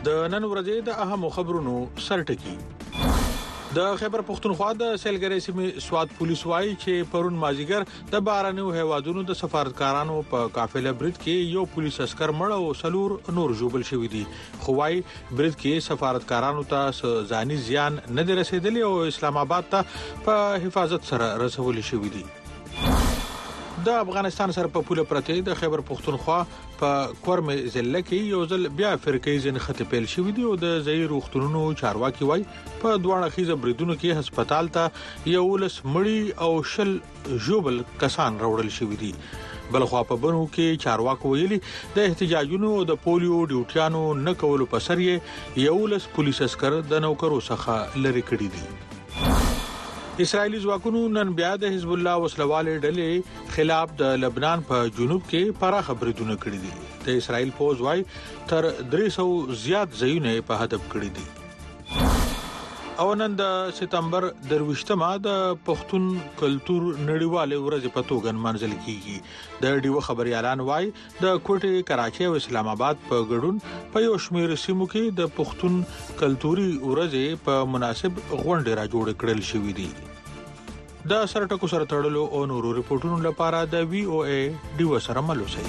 د نن ورځې د اهم خبرونو سرټکی. د خیبر پختونخوا د سیلګری سیمې سواد پولیس وايي چې پرون مازیګر د بارانو هیوادونو د سفارتکارانو په قافله برید کې یو پولیس عسكر مړ او سلور نور ژوبل شوی دي. خو وايي برید کې سفارتکارانو ته ځاني زیان نه دی رسیدلی او اسلام آباد ته په حفاظت سره رسول شوی دي. د افغانستان سره په پوله پرته د خیبر پختونخوا په کورم ضلع کې یو ځل بیا فرقې ځین خط پیل شوې دي او د ځای روغتونونو چارواکي وای په دوه خيزه بریدونو کې هسپتال ته یو لس مړی او شل جوبل کسان راوړل شوې دي. بلخوا په بنو کې چارواکو ویلي د احتجاجونو او د پولیو ډیوټیانو نه کولو په سر یې یو لس پولیس عسكر د نوکرو څخه لری کړی دي. اسرائیلی ځواکونو نن بیا د حزب الله وسلواله ډلې خلاف د لبنان په جنوب کې پراخ بریدونه کړی دي. د اسرائیل فوج وايي تر 300 زیات ځایونه په هدف کړی دي. او نن د سپتمبر 28مه د پښتون کلچر نړیواله ورځ په توګه منځل کیږي. د ډیو خبريالان وايي د کوټه کراچي او اسلام آباد په ګډون په یو شمېر سیمو کې د پښتون کلچري ورځ په مناسب غونډه را جوړ کړل شوې دي. د سرټکو سره تړلو او نورو ریپورتونو لپاره د وی او ای ډیو سره ملوسي.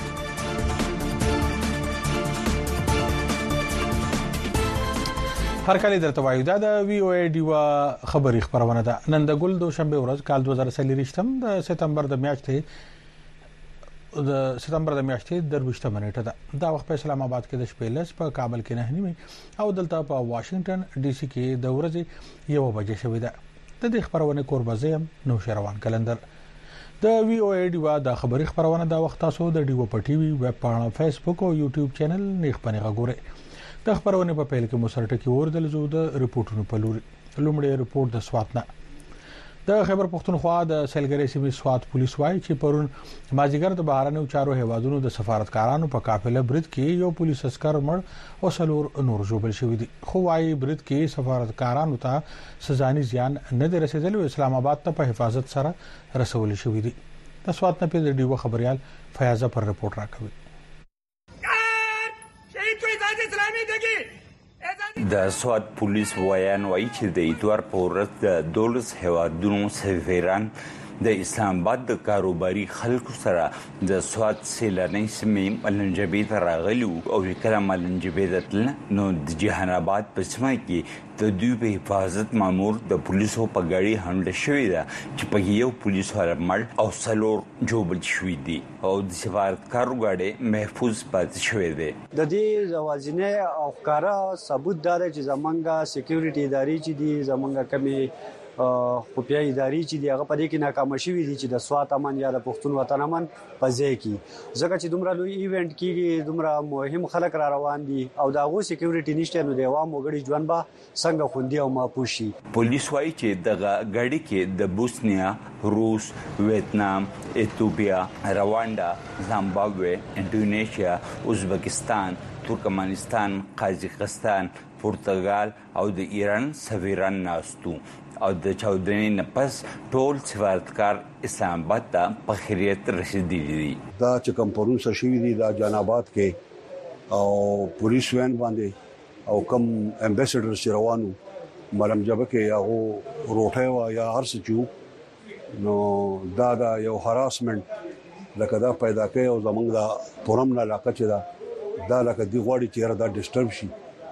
هر کله درته وایو دا د وی او ای ډیو خبري خبرونه ده. نن د ګل دوشنبه ورځ کال 2023 د سپتمبر د میاشتې درويشته منېټه ده. دا وخت په اسلام آباد کې د شپې لس په کابل کې نه نیمه او دلته په واشنگټن ډي سي کې د ورځې 1 بجې شوې ده. د دې خبرونه کوربازم نو شروان کلندر د وی او ای ډیو د خبري خبرونه د وخت تاسو د ډیو په ټي وي ویب پاڼه فیسبوک او یوټیوب چینل نیخ پنه غوړئ. د خبرونه په پیل کې مسرټکی وردل زو د ریپورتونو په لومړی ریپورت د سوات نه. د خیبر پختونخوا د سیلګری سیمې سواد پولیس وايي چې پرون مازیګر د بهرانو چارو هیوادونو د سفارتکارانو په قافله برید کې یو پولیس عسكر مړ او سلور نور ژوبل شوی دي. خو وايي برید کې سفارتکارانو ته سزاني زیان نه دی رسیدلی او اسلام آباد ته په حفاظت سره رسول شوی دي. د سواد نه په ډیو خبريال فیاضه پر رپورت راکوي. د سواد پولیس وایان وایي چې د اتوار په ورځ د 12 هیوادونو سفیران د اسلام آباد د کاروباري خلکو سره د سواد سیلاني سیمې ملنجبې ته راغلي او کله ملنجبې ته نو د جهان آباد په سیمه کې د دوی په حفاظت مامور د پولیسو په غاړي حمله شوې ده چې په یو پولیس مړ او سلور جوبل شوی دي او د سفارتکارو غاړي محفوظ پاتې شوې ده. د دې ځوازینه او ښکارا ثبوت دار چې زمونږه سکیورټي ادارې چې دي زمونږه کمی خفیه ادارې چې دی هغه په دې کې ناکام شوي دي چې د سوات امن یا د پښتون وطن امن په ځای کې ځکه چې دومره لوی ایونت کېږي دومره مهم خلک را روان دي او دا غو سکیورټي نشته نو د عوام وګړي ژوند به څنګه خوندي او محفوظ شي. پولیس وايي چې د غاډي کې د بوسنیا، روس، ویتنام، ایتوپیا، رواندا، زامبابوے، انډونیشیا، ازبکستان، ترکمنستان، قازقستان، پرتګال او د ایران سفیران ناستو او د چودنې نفس ټول سفارتکار اسلام آباد ته په خیریت رسیدلی دي. دا چې کوم پرون سره شوی دي د جهان آباد کې او پولیس وین باندې او کوم امبیسډر چې روانو ملنجبه کې هغه روټه وا یا هر څه چې نو دا یو هراسمنت لکه دا پیدا کوي او زمونږ د پرم نه علاقه چې دا لکه دی غواړي چې دا ډیسټرب شي.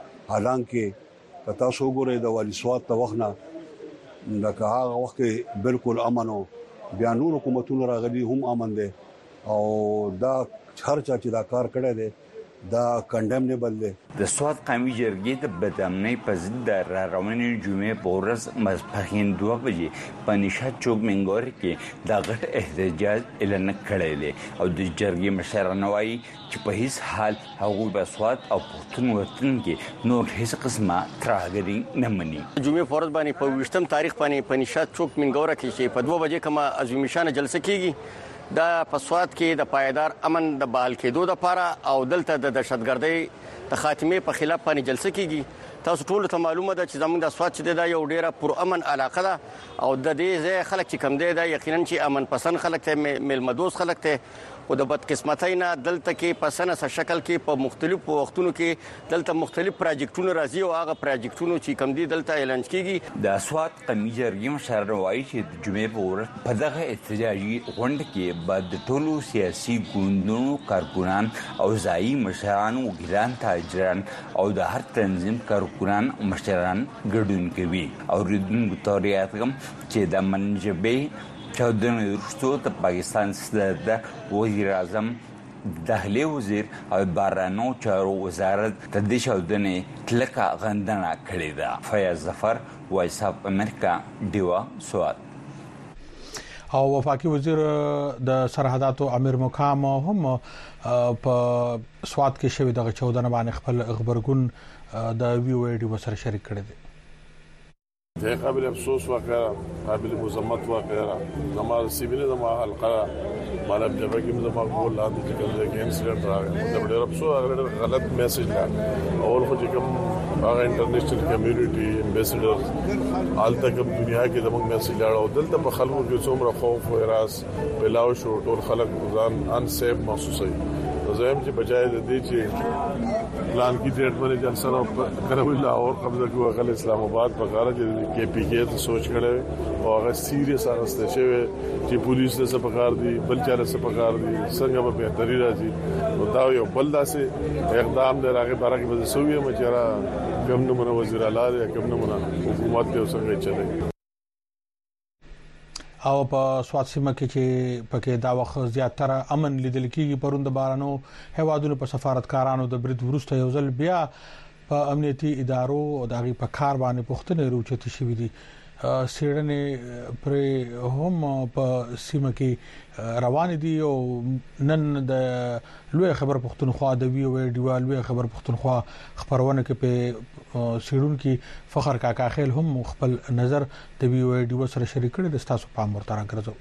حالانکه پتا سو ګوره د والی سواد ته وخت نه لکه هغه وخت بالکل امن او بیا نور حکومتونو راغلي هم امن دي او دا هر چا چې دا کار کړی دی دا کنډمنیبل دی. د سواد قومي جرګې د بدامنۍ په ضد د راروانې جمعې په ورځ ماسپښین 2 بجې په نشاط چوک منګور کې د غټ احتجاج اعلان کړی دی او د جرګې مشران وایي چې په هیڅ حال هغوی په سواد او پښتون وطن کې نور هیڅ قسمه ترهګري نه مني. جمعې په ورځ باندې په 20م تاریخ باندې په نشاط چوک منګور کې چې په 2 بجې کومه عظیم شان جلسه کیږي دا په سواد کې د پایدار امن د بحال کېدو لپاره او دلته د دهشتګردۍ د خاتمه په خلاف باندې جلسه کیږي. تاسو ټول ته معلومه ده چې زموږ د سواد چې دا یو ډیره پر امن علاقه ده او د دې ځای خلک چې کم دی دا یقینا چې امن پسند خلک ته ملمدوز خلک ته او د بدقسمتۍ نه دلته کې په سنه شکل کې په مختلفو وختونو کې دلته مختلف پروجیکټونه راځي او هغه پروجیکټونو چې کم دي دلته اعلان کیږي. د سواد قومي جرګې مشر وایي چې د جمعې په ورځ په دغه احتجاجي غونډه کې به د ټولو سیاسي ګوندونو کارکونان او ځایي مشران وکیلان تاجران او د هر تنظیم کارکونان مشران ګډون کوي او ردون تاریخ چې د منجبې چودنې وروسته د پاکستان د وزیر اعظم داخلي وزیر او بهرنیو چارو وزارت د دې چودنې کلکه غندنه کړې ده. فیاض ظفر، وایس اف امریکا، ډیوا، سواد. او وفاقي وزیر د سرحداتو امیر مقام هم په سواد کې شوی دغه چودنه باندې خپل خبرګون د وی او ای ډي سره شریک کړی دی. ده قابل افسوس واقعا، قابل مذمت واقعا. زمان سیبیل زمان حلقه مالم جبه کی زمان قول لاندې چې کوم ځای انسیډنټ راغی دا ډېر افسوس هغه غلط میسج لا اول خو چې کوم هغه انټرنیشنل کمیونټي امبیسډر آلته کوم دنیا کې زموږ میسج لاړو دلته په خلکو کې څومره خوف او هراس پلاو شو ټول خلک ځان ان سیف محسوسوي. زم چې بجای د دې چې پلان کی ډیټ باندې جلسه کروي لاهور قبضه کوي غل اسلام آباد په کار چې کې پی کې ته سوچ کړي او هغه سیریس اغسته شوی چې پولیس له سپکار دي بل چاله سپکار دي څنګه به بهتري راځي نو دا یو بل داسې اقدام دی راغی بارکه به سووي مچرا کوم نمونه وزیر اعلی یا کوم نمونه حکومت له څنګه چلے او په سواد سیمه کې چې پکې دا وخت زیاتره امن لیدل کېږي پروند بارانو هوادونو په سفارتکارانو د برید ورسته یو ځل بیا په امنیتي ادارو او دغه په کار باندې پښتنې روچتي شوې دي. سیړنې پر هم په سیمه کې روان دي او نن د لوی خبر پښتونخوا د وی او ای ډي لوی خبر پښتونخوا خبرونه کې په سیړون کې فخر کاکا خیل هم خپل نظر د وی او ای ډي سره شریک کړي د تاسو په امر تر راګرځو.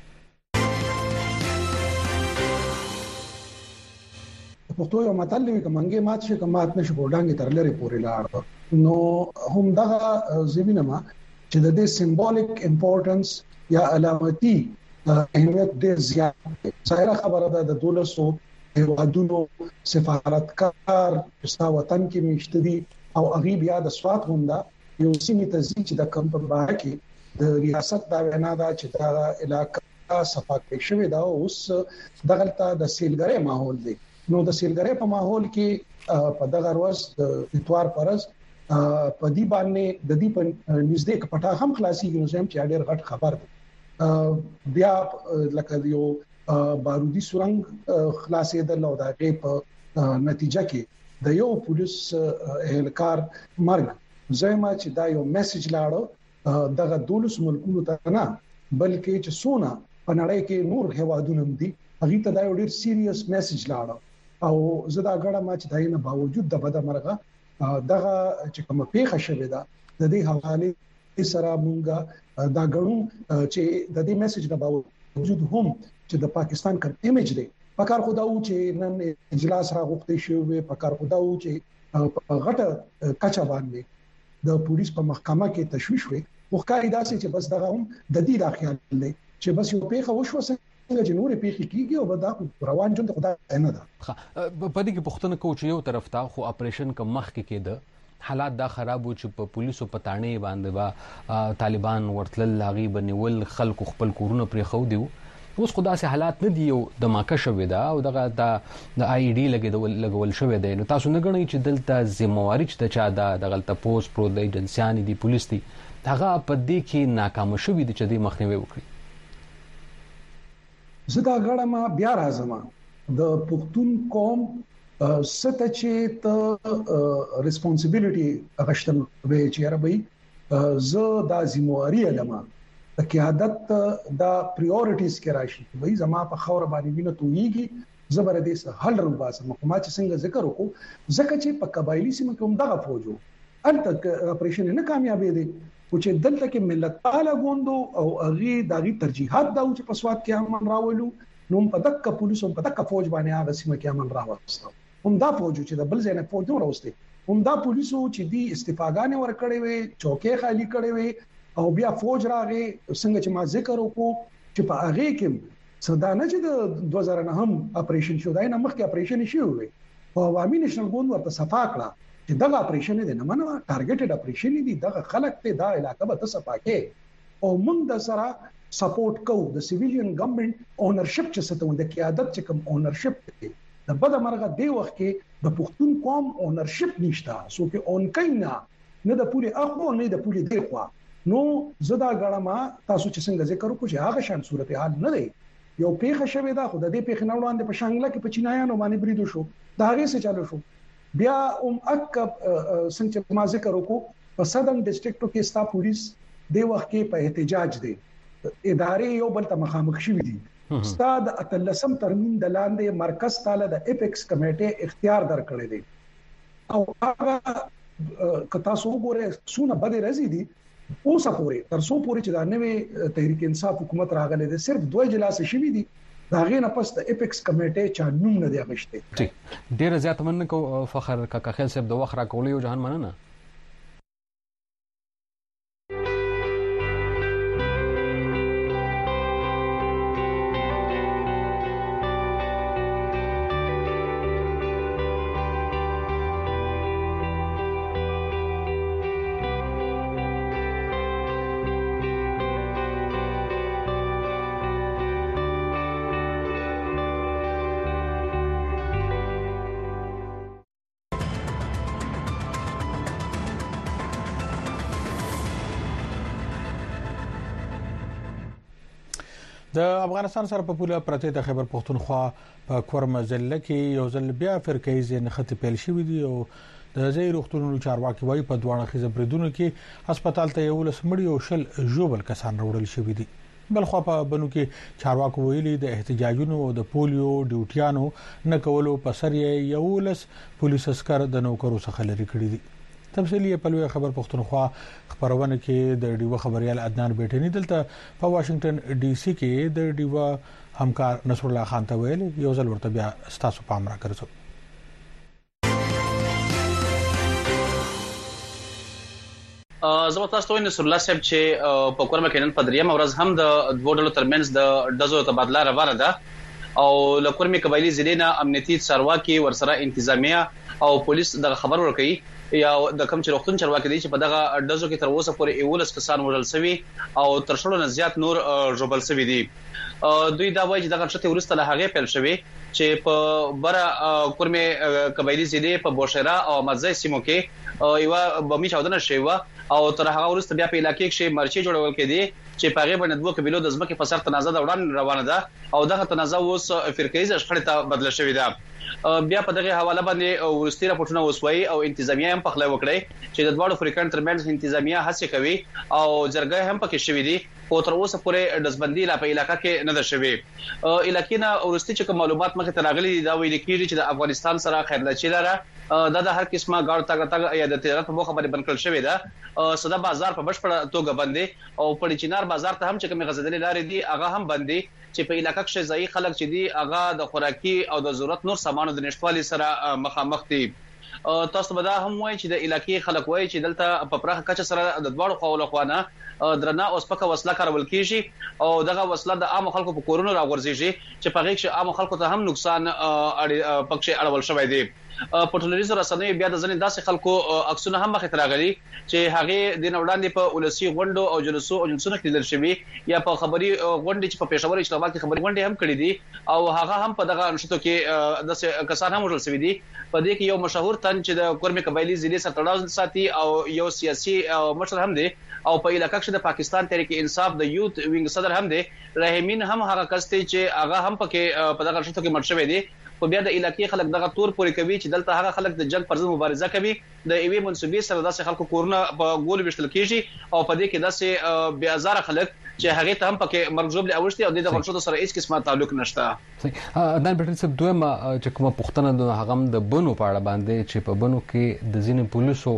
پښتو یو متل دی کومنګي مات شي کومات نشي ګوډانګي تر لري پورې لاړ نو هم دغه زمينه ما چې د دې سمبولیک امپورټنس یا علامتي اهمیت ډېر زیات ظاهره خبره ده د 1200 هیوادونو سفارتکار په وطن کې مشته دي او هغه بیا د سواد هوندا یو سیمه تزي چې د کمپاین کې د ریاست دا وینا ده چې دا علاقہ صفا کې شوی دا اوس دغلطه د سیلګری ماحول دی نو د سیلګری په ماحول کې په دغه ورځ د اتوار پرز په دې باندې د دې په نږدې کپټا هم خلاصيږي نو زم چې ډېر غټ خبر ده بیا لکه یو بارودي سورنګ خلاصې د لوداګي په نتیجه کې د یو پولیس اهلکار مرګ زما چې دا یو میسج لاړو دغه 12 ملکونو ته نه بلکې چې سونا په نړۍ کې نور هوادونه دي هغه ته دا یو ډېر سیریس میسج لاړو او زدا غړه ما چې داینه باوجود د بده مرغه دغه چې کوم پیښه شوه دا د دې حواله سره مونږه دا غړو چې د دې میسج نه باوجود هم چې د پاکستان کوم ایمیج دی پکار خو دا و چې نن اجلاس راغوښتي شوی پکار خو دا و چې غټه کچا باندې د پولیس په محکمه کې تشویش وي وکړی دا چې بس دغه هم د دې د خیال دی چې بس یو پیښه وشو څنګه چې نور پیښې کیږي او دا روان جون خدای نه ده په دې کې پښتنه کوچ یو طرف ته خو اپریشن کوم مخ کې کېده حالات دا خراب و چې په پولیسو پټانې باندې با طالبان ورتل لاغي بنول خلکو خپل کورونه پرې خو دی اوس خدا سه حالات نه دی یو د ماکه شوې ده او دغه د آی ډي لګول شوې ده نو تاسو نه غنئ چې دلته ذمہواری چې چا د غلطه پوسټ پرو د ایجنسیان دي پولیس دي هغه په دې کې ناکام شوې دي چې د مخنیوي وکړي. زدا غړه ما بیا راځم د پښتون قوم ست چې ته ریسپانسیبিলিټي اغشتل وی چې عربي ز د ذمہواری علما د قیادت د پریورټیز کې راشي وای زما په خور باندې وینې توېږي زبر دې سه حل روباسه مقامات څنګه ذکر وکړو ځکه چې په قبایلی سیمه کې هم دغه فوجو الته اپریشن نه کامیابې دي او چې دلته کې ملت پاله غوندو او اغي دغه ترجیحات دا چې په سواد کې امن راولو نو په دغه پولیسو په دغه فوج باندې هغه سیمه کې امن راوستو هم دا فوج چې د بل ځای نه فوج نور راوستي همدا پولیسو چې دی استفاګانې ور کړې وي چوکې خالی کړې وي او بیا فوج راغی څنګه چې ما ذکر وکړو چې په هغه کې صدانه چې د 2009 اپریشن شو دا نه مخکې اپریشن شو وي او عوامي نېشنل ګوند ورته صفا کړه چې دغه اپریشن دې نه منو ټارګټډ اپریشن دي دغه خلک ته دا علاقې به ته صفا کې او موږ د سره سپورټ کوو د سیویلین ګورنمنت اونرشپ چې ستو د قیادت چې کوم اونرشپ دی د بد مرغه دی وخت کې د پښتون قوم اونرشپ نشته سو کې اون کینا نه د پوری اخو نه د پوری دی خو نو زدا غړما تاسو چې څنګه ذکر وکړو چې هغه شان صورتحال نه دی یو پیښه شوې ده خو د دې پیښې نه وړاندې په شانګله کې په چینایانو باندې بریدو شو دا هغه څه چالو شو بیا څنګه چې ما ذکر وکړو په سدرن ډیسټریکټ کې ستا پولیس د وخت کې په احتجاج دي ادارې یو بل ته مخامخ شوې دي ستا د اتلسم ترمیم د لاندې مرکز تعالی د اپیکس کمیټه اختیار درکړی دی او هغه کتا سو ګوره سونه بده رزي دي اوس پورې تر څو پورې چې دا نوې تحریک انصاف حکومت راغله ده صرف 2 اجلاس شوي دي دا غي نه پس د اپیکس کمیټه چا نوم نه دی غشته ډیر زیات مننه کو فخر کاکا خیل صاحب د وخت را کولې او جهان مننه د افغانستان سره په پوله پرته د خیبر پختونخوا په کورمزله کې یو ځل بیا فرقې نخته پیل شوې دي او د ځای روغتونونو چارواکي وایي په دوه خزه بریدونو کې هسپتال ته یو لسمړی او شل جوبل کسان وړل شوې دي بل خو په بنو کې چارواکي ویلي د احتجاجونو او د پولیو ډیوټیانو نه کولو په سر یو لس پولیس عسكر د نوکرو څخه لري کړی دي تفصیلی په لوی خبر پختونخوا خبرونه کې د ډیو خبريال عدنان بیٹنی دلته په واشنگټن ډي سي کې د ډیو همکار نصر الله خان ته ویل یو ځل ورته بیا ستاسو پام را کړو زما تاسو ته نصر الله صاحب چې په کورمه کې نن په دریم ورځ هم د دوه ډلو ترمنځ د دزو تبادله روانه ده او لکورمه قبایلی ضلع امنیتي چارواکي ورسره انتظامیه او پولیس د خبر ورکړي یا د کم چروختون چرواکي دي چې په دغه دزو کې تر اوسه پورې ایولس کسان وژل شوی او تر شلو نه زیات نور جوړل شوی دي دوی دا وایي چې دغه شته ورسته له هغه پیل شوی چې په بره کورمه قبایلی ضلع په بوشهرا او مزه سیمو کې یو بمی چاودنه شوی او تر هغه ورسته بیا په علاقې کې مرچي جوړول کېدي چې په هغه باندې دوه قبيلو د ځمکې په سر تنازع د وړاندې روانه ده او دغه تنازع اوس فرقیز شخړې ته بدل شوې ده بیا په دغه حواله باندې ورستي راپورټونه وسوي او انتظامیه هم پخله وکړي چې د دوه فریقان ترمنځ انتظامیه هڅه کوي او جرګه هم پکې شوې دي او تر اوسه پورې دزبندي لا په علاقې کې نه ده شوې علاقې نه ورستي چې معلومات مخه تراغلي دا ویل کېږي چې د افغانستان سره خیرلچی لاره دا د هر قسمه غاړه تاګه یا د تجارت په موخه باندې بنکل شوې ده صدا بازار په بشپړه توګه بندي او په چینار بازار ته هم چې کوم غزدلې لارې دي هغه هم بندي چې په علاقې کې ځای خلک چې دي هغه د خوراکي او د ضرورت نور سامانو د نشټوالي سره مخامخ دي تاسو به دا هم وایي چې د علاقې خلک وایي چې دلته په پراخه کچه سره د دواړو خواو لخوانه درنه او سپکه وسله کارول کیږي او دغه وسله د عام خلکو په کورونو راغورځيږي چې په هغه کې عام خلکو ته هم نقصان پکې اړول شوی دی په ټولنیزو رسنیو بیا د ځنې داسې خلکو عکسونه هم مخې ته راغلي چې هغه د وړاندې په ولسی غونډو او جلسو کې لیدل شوی یا په خبري غونډې چې په پېښور اسلام آباد کې خبري غونډې هم کړې دي او هغه هم په دغه انشطو کې د کسان هم وژل شوی دي په دې کې یو مشهور تن چې د کورمه قبایلی ضلع سره تړاو ساتي او یو سیاسي مشر هم دی او په علاقې کې د پاکستان تحریک انصاف د یوت وینګ صدر هم دی رحیمین هم هغه کس دی چې هغه هم په دغه انشطو کې مړ شوی دی په بیا د علاقې خلک دغه تور پوري کوي چې دلته هغه خلک د جنگ پر ضد مبارزه کوي د ایوي منسوبي سره داسې خلکو کورونه په ګول وشتل کیږي او په دې کې داسې بیا هزار خلک چې هغه ته هم پکې مرجوب لاوښتي او د غنښتو سره هیڅ قسمه تعلق نشته عدنان بیٹن صاحب دوه چې کومه پښتنه د هغه د بنو پاړه باندې چې په بنو کې د ځینې پولیسو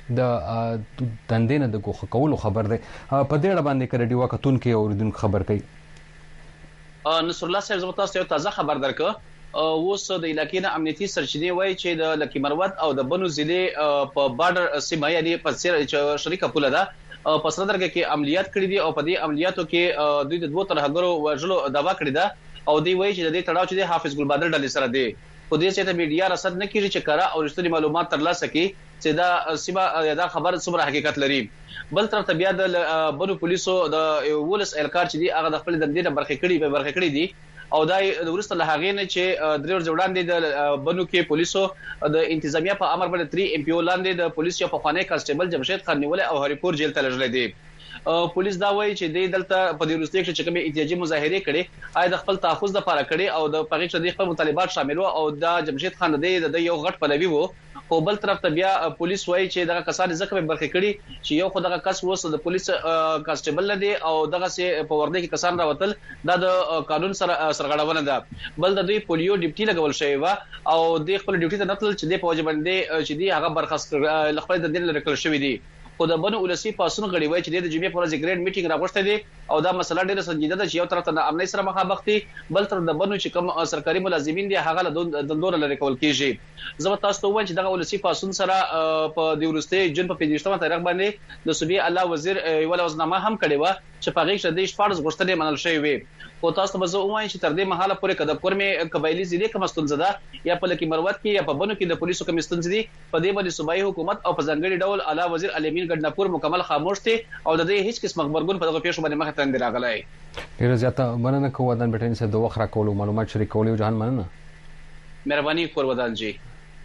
د دندینه د کوخه کولو خبر ده په دې اړه باندې کړي وکتون کې اوریدونکو خبر کوي نصر الله صاحب زما تاسو ته تازه خبر درکړه اوس د علاقې نه امنیتي سرچینې وایي چې د لکی مروت او د بنو ضلع په بارډر سیمه یعنی په شریکه پوله ده په سردرګه کې عملیات کړې دي او په دې عملیاتو کې دوی د دوه ترهګرو وژلو دعوا کړې ده او دوی وایي چې د دې تړاو چې د حافظ ګل بادر ډلې سره دی خو دې چې د میډیا رصد نه کیږي چې کارا او رښتینی معلومات ترلاسه کړي چې دا سیمه دا خبر څومره حقیقت لري. بل تر ته بیا د بنو پولیسو د ولس الکار چې دی هغه د خپل دندې نه برخه کړي دي او دا د ورسته له هغې نه چې درې ورځې وړاندې د بنو کې پولیسو د انتظامیه په امر باندې 3 MP لاندې د پولیسو په خوانی کانسټیبل جمشید خان نیولې او هریپور جیل ته لږلې دي. پولیس دا وایي چې د دلته په دې ورسته کې چې کومه احتجاجي مظاهره کړي آی د خپل تحفظ لپاره کړي او د پغیښ د خپل مطالبات شامل وو او د جمشید خان د یو غټ پلوي وو. خو بل طرف ته بیا پولیس وایي چې دغه کسان ځکه برخه کړي چې یو خو دغه کس وسه د پولیس کانسټیبل نه دی او دغه سي په ورده کې کسان راوتل دا د قانون سره سرغړونه ده. بل د دوی پولیو ډیوټي لګول شوی و او د خپل ډیوټي ته نتل چې د پوجا باندې چې دی هغه برخاست خپل د دین لرکل شوی دی. خو د بنو ولسی پاسون غړي وای چې د جمعې پر ورځ ګریډ میټینګ راغوښته دي او دا مسله ډیره سنجیده ده چې یو طرف ته د امنیت سره مخامخ دي بل طرف د بنو چې کوم سرکاري ملازمین دي هغه د دندور لري کول کیږي. زه تاسو ته وایم چې دغه ولسی پاسون سره په دی ورسته جون په 15 تاریخ باندې د صوبې الله وزیر ولا وزنامه هم کړي و چې په غیښ د شپارس غوښتنې منل شوی وي. او تاسو به زه وایم چې تر دې مهاله پورې کده کورمه قبایلی ضلع کوم ستونزه ده یا په لکی مروت کې یا په بنو کې د پولیسو کوم ستونزې دي په دې باندې صوبایي حکومت او په ځنګړي ډول اعلی وزیر الیمین ګډناپور مکمل خاموش دي او د دې هیڅ قسم خبرګون په دغه پیښو باندې مخ ته نه راغلی. ډیر زیاته مننه کوم ودان بټین سره د وخت راکولو معلومات شریکولو جهان مننه. مهرباني کور ودان جی.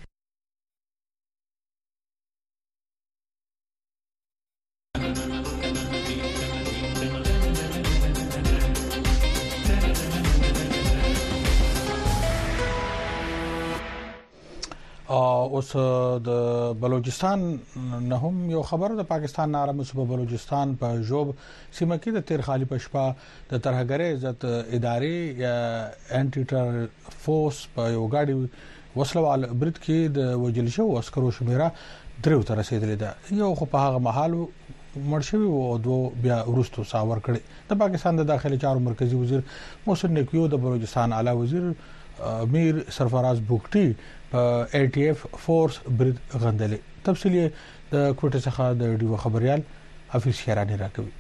اوس د بلوچستان نه هم یو خبر د پاکستان نارمه صوبه بلوچستان په جوب سیمه کې د تیر خالي پښپا د ترهګرۍ عزت ادارې یا انټي ټر فورس په یو غاډي وسلوال برید کې د وجل شو عسکرو شمیره درو تر رسیدلې ده. یو خو په هغه محل مرشوي او دوه بیا ورستو ساور کړي. د پاکستان د داخلي چارو مرکزی وزیر محسن نکیو د بلوچستان اعلی وزیر امیر سرفراز بوکټي په ATF فورس برید غندلې. تفصیلی د کوټه څخه د ډیو خبريال حفیظ شیرانی راکوي.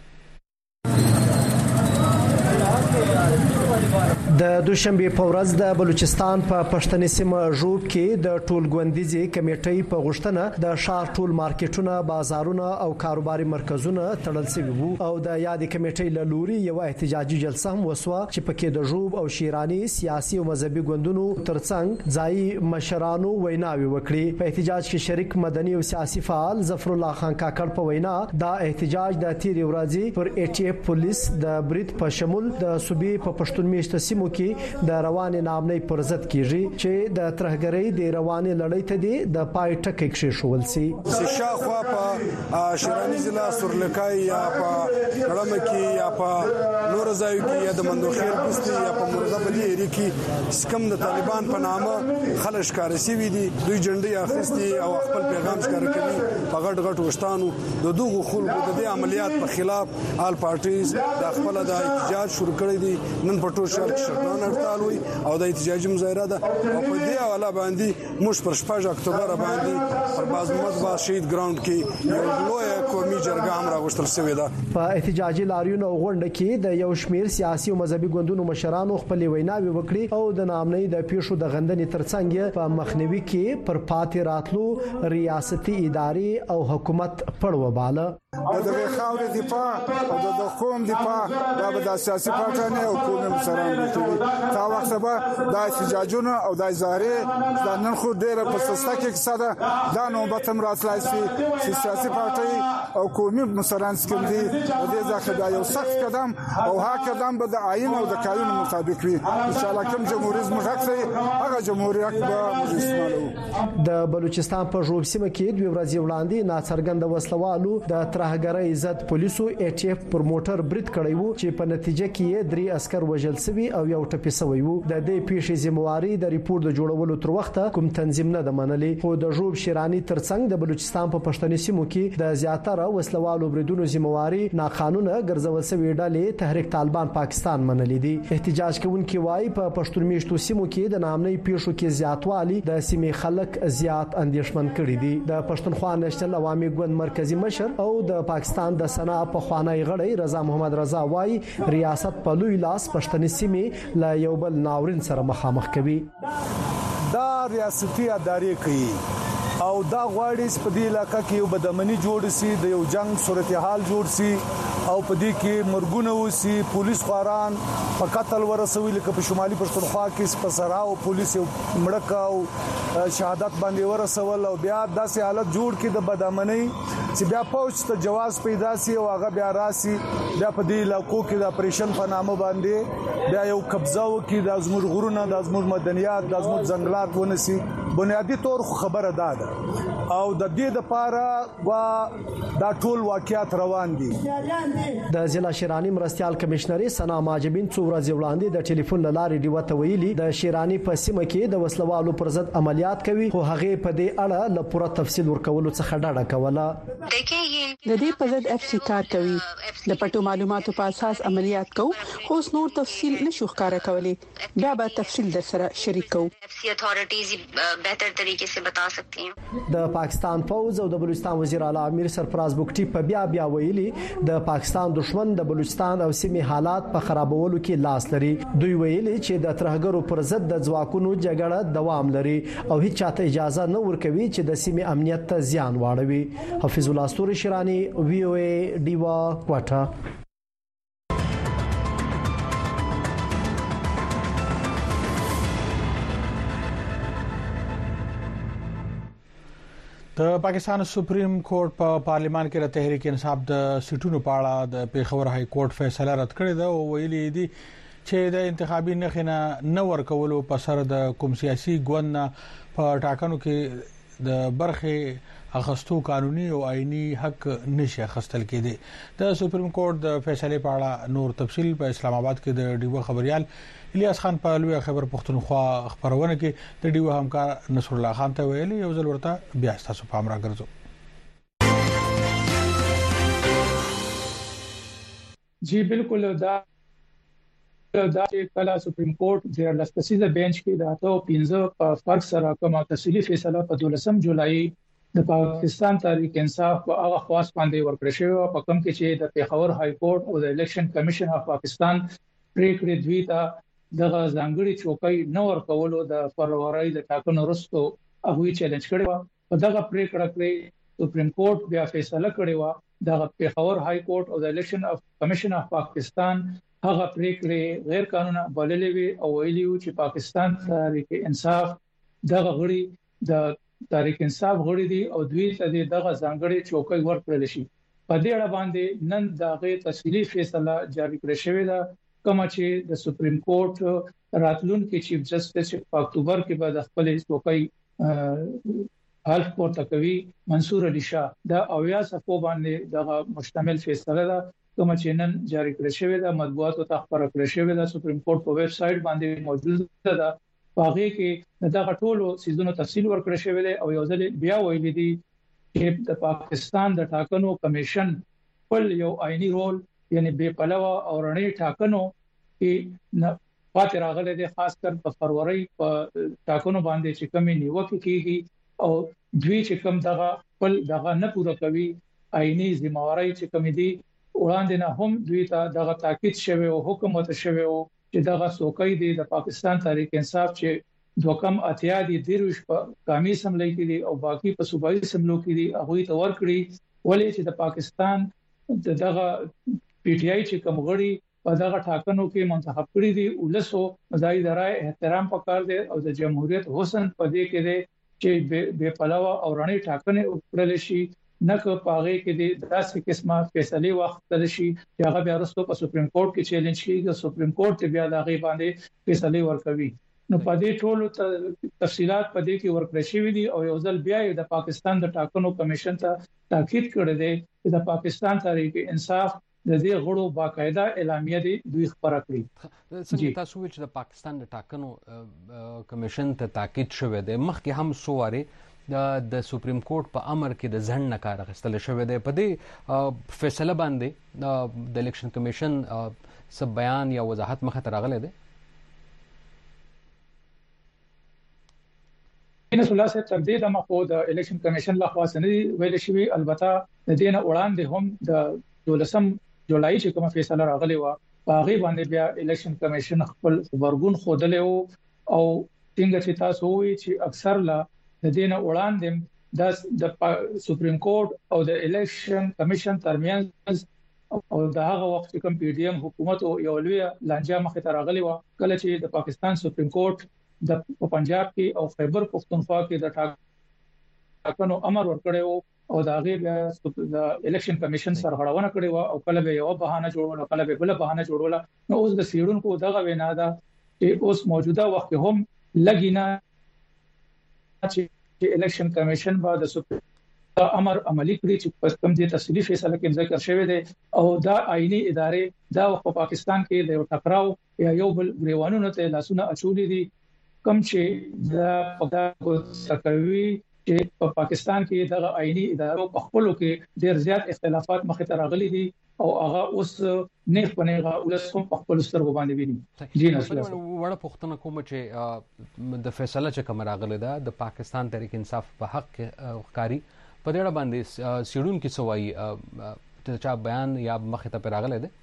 د دوشنبه په ورځ د بلوچستان په پښتني سیمه ژوب کې د ټولګوندیزي کمیټې په غوښتنه د شهر ټول مارکیټونه بازارونه او کاروباري مرکزونه تړل شوي وو او د یادې کمیټې له لوري یو احتجاجي جلسه هم وسوه چې پکې د ژوب او شیرانی سیاسي او مذهبي ګوندونو ترڅنګ ځای مشرانو ویناوي وکړي. په احتجاج کې شریک مدني او سیاسي فعال ظفر الله خان کاکړ په وینا دا احتجاج د تیر ورځې پر ATF پولیس د برید په شمول د صوبې په پښتون میشته سیمو کې د رواني نامنۍ پر ضد کیږي چې د ترهګرۍ د رواني لړۍ ته د پای ټکی کې شول سي شاخوا په شیرانی ضلع سورلکای یا په کړم کې یا په نور ځای کې یا د مندوخیر پستی یا په مرزا په دې اړه کې سکم د طالبان په نامه خلش کارسي وي دي دوی جنډي اخستي او خپل پیغام ښکار کوي په غټ غټ وشتانو د دوغو خلکو د دې عملیات په خلاف آل پارټیز د خپل د احتجاج شروع کړی دي. نن په ټول شهر کې شټډاون هړتال وي او د احتجاجي مظاهره ده او په دې حواله باندې موږ پر 8 اکتوبر باندې پر بازمت با شهید ګراوند کې یو لوی قومي جرګه هم راغوښتل شوې ده. په احتجاجي لاریونو غونډه کې د یو شمیر سیاسي او مذهبي ګوندونو مشرانو خپل ویناوي وکړي او د نامنۍ د پیښو د غندنې ترڅنګ په مخنیوي کې پر پاتې راتلو ریاستي ادارې او حکومت پړو باله. د خاورې دفاع او د قوم دفاع دا به د سیاسي پارټیانو او قومي مشرانو کوي. تا وخت به د احتجاجونو او د ظاهري د نن خو ډیره په سسته کې قصده دا نوبت هم راتلای شي چې سیاسي پارټي او قومي مشران سکم دي د دې ځکه دا یو سخت قدم او ها قدم به د آئین او د قانون مطابق وي. ان شاء الله کوم جمهوریت مخکې هغه جمهوریت به استعمالو. د بلوچستان په ژوب سیمه کې دوه ورځې وړاندې ناڅرګند وسلوالو د ترهګرۍ ضد پولیسو ATF پر موټر برید کړی وو چې په نتیجه کې 3 عسكر وژل شوي او یو ټپي شوی وو. د دې پیښې ذمہواری د ریپورت د جوړولو تر وخته کوم تنظیم نه د منلې، خو د ژوب شیرانی ترڅنګ د بلوچستان په پښتني سیمو کې د زیاتره وسلوالو بریدونو ذمہواری ناقانونه ګرځول شوی ډلې تحریک طالبان پاکستان منلې دي. احتجاج کوونکي وايي په پښتون میشتو سیمو کې د نامنۍ پیښو کې زیاتوالی د سیمې خلک زیات اندېښمن کړي دي. د پښتونخوا نېشنل عوامي ګوند مرکزی مشر او د پاکستان د سنا په خوانی غړی رضا محمد رضا وايي ریاست په لوی لاس پښتني سیمې لا یو بل ناورین سره مخامخ کوي. دا ریاستي ادارې کوي او دا غواړي په دې علاقې کې یو بدامني جوړ شي، د یو جنگ صورتحال جوړ شي او په دې کې مرګونه وسی، پولیس خواران په قتل ورسوي، لکه په شمالي پښتونخوا کې سپسرا او پولیس مړک او شهادت باندې ورسول او بیا داسې حالت جوړ کړي د بدامنۍ چې بیا پوښت ته جواز پیدا سي او هغه بیا راسي بیا په دې علاقو کې د اپریشن په نامه باندې بیا یو قبضه وکړي د زموږ غرونه، د زموږ مدنیات، د زموږ ځنګلات ونسي. بنیادی طور خبره ده او د دې لپاره دا ټول واقعیت روان دي. د ضلع شیرانی مرستيال کمشنري سنا ماجبین څو ورځې وړاندې د ټلیفون لارې ډیوته ویلي د شیرانی په سیمه کې د وسلوالو پر ضد عملیات کوي، خو هغه په دې اړه له پوره تفصیل ورکولو څخه ډډه کوله. د دې په ضد FC کار کوي، د پټو معلوماتو په اساس عملیات کوي، خو نور تفصیل نشو ښکارا کولی. بیا به تفصیل در سره شریک کوو. FC اتھارٹیز بهتر طریقے سے بتا سکتی ہیں. د پاکستان فوج او د بلوچستان وزیر اعلی امیر سرفراز بوکټي په بیا ویلي د پاکستان دشمن د بلوچستان او سیمې حالات په خرابولو کې لاس لري. دوی ویلي چې د ترهګرو پر ضد د ځواکونو جګړه دوام لري او هیڅ چاته اجازه نه ورکوي چې د سیمې امنیت ته زیان واړوي. حفیظ الله استوري شیرانی VOA ډیوا کوټه. د پاکستان سپریم کورټ په پارلیمان کې د تحریک انصاف د سیټونو په اړه د پیښور های کورټ فیصله رد کړې ده او ویلي دي چې د انتخابي نخنه ورکولو په سر د کوم سیاسي ګوند په ټاکنو کې د برخه اخستو قانوني او آئینی حق نشه اخستل کېدي. د سپریم کورټ د فیصله په اړه نور تفصیل په اسلام آباد کې د ډیوه خبريال الیاس خان په لوی خبر پښتونخوا خبرونه کې د ډیوه همکار نصر الله خان ته ویلي یو ځل ورته بیا تاسو پام راګرځو. جی بالکل دا کله سپریم کورټ د لسپسیزه بنچ کې د 15 په فرق سره کوم تفصیلی فیصله په 12 جولای د پاکستان تحریک انصاف په هغه خواص باندې ورکړی شو په کوم کې چې د پیښور های کورټ او د الیکشن کمیشن اف پاکستان پریکړې دوی ته دغه ځانګړي چوکۍ نه ورکولو د فروری د ټاکنو وروسته هغه چیلنج کړی و. په دغه پریکړه کې سپریم کورټ بیا فیصله کړی و د پیښور های کورټ او د الیکشن اف کمیشن اف پاکستان هغه پریکړې غیر قانوني بللې وي او ویلي و چې پاکستان تحریک انصاف دغه غړي د تحریک انصاف غړي دي او دوی ته دغه ځانګړي چوکۍ ورکړل شي. په دې اړه باندې نن دغه تفصیلی فیصله جاری کړې شوې ده کوم چې د سپریم کورټ راتلونکي چیف جسټس په اکتوبر کې به د خپل چوکۍ حلف پورته کوي. منصور علي شاه د اویا صفو باندې دغه مشتمل فیصله ده کوم چې نن جاری کړې شوې ده، مطبوعاتو ته خبره کړې شوې ده، سپریم کورټ په ویب سټ باندې موجود ده. هغه کې دغه ټولو سیزونو تفصیل ورکړی شوی دی او یو ځل بیا ویل دي چې د پاکستان د ټاکنو کمیشن خپل یو آئینی رول یعنی بے پلوه او رڼې ټاکنو کې پاتې راغلي دي، خاص کر په فروری په ټاکنو باندې چې کمی نیوکه کیږي او دوی چې کم دغه نه پوره کوي آئینی ذمہواری چې کمی دي وړاندې نه هم دوی ته دغه تاکید شوی او حکم وته شوی او چې دغه څوکۍ دی د پاکستان تحریک انصاف چې دوکم اتیا دي دیروش په قومي اسمبلی کې دي او باقي په صوبایي اسمبلو کې دي هغه ته ورکړي ولې چې د پاکستان دغه پی ټ آی چې کوم غړي په دغه ټاکنو کې منتخب کړي دي ولسو مزاید رائے احترام پکار دي او د جمهوریت حسن په دې کې دي چې بے پلوه او رڼې ټاکنې وکړل شي نه کو پاغه کې د داسې قسمه فیصله وخت تل شي چې هغه بیا وروسته په سپریم کورټ کې چیلنج کیږي، سپریم کورټ بیا د هغه باندې فیصله ورکوي. نو په دې ټولو تفصيلات په دې کې ورکړل شوې دي او یو ځل بیا د پاکستان د ټاکنو کمیشن ته تاکید کړی دی چې د پاکستان تحریک انصاف د دې غړو باقاعده اعلامیه دی دوی خبره کړې. څنګه تاسو چې د پاکستان د ټاکنو کمیشن ته تاکید شوی دی مخکې هم سواره د سپریم کورټ په امر کې د ځنډ نه کار اخیستل شوی دی په دې فیصله باندې د الیکشن کمیشن سب بیان یا وضاحت مخه ته راغلی دی؟ ان ثلاثه تر دې د مخو د الیکشن کمیشن له خوا سندي ویل شوی البته د دې نه وړاندې هم د 12 جولای چې کومه فیصله راغلی و هغه باندې بیا الیکشن کمیشن خپل خبرګون خودلې او څنګه چې تاسو وایي چې اکثر لا د دې نه وړاندې د سپریم کورټ او د الیکشن کمیشن ترمنځ او دا هغه وخت کوم پی ډی ایم حکومت او یو لوی لانجه مخه ته راغلی و کله چې د پاکستان سپریم کورټ د پنجاب کې او خیبر پختونخوا کې د ټاکنو امر ورکړیو او دا غي د الیکشن کمیشن سرغړونه کړې و او کله به یو بهانه جوړول کله به بل بهانه جوړول نو اوس د سیډونکو دغه وینا ده چې اوس موجوده وخت هم لګینا چې الیکشن کمیشن به د امر عملی کړی چې په کوم دي تفصیلی فیصله کې ذکر شوی دی او دا آئینی ادارې دا په پاکستان کې د ټکراو یا یو بل ریوانونو ته لاسونه اچولې دي کوم چې دا تکوي چې په پاکستان کې د آئینی ادارو په خپلو کې ډېر زیات اختلافات مخ ته راغلي دي او هغه اوس نه پنهغه ولسم په خپل سترګو باندې ویني. جی نسل وړه پښتنه کوم چې د فیصله چې کوم راغلی ده د پاکستان تحریک انصاف په حق ښکاری په دې اړه باندې سیډون کې سوای ته چا بیان یا مخ ته راغلی ده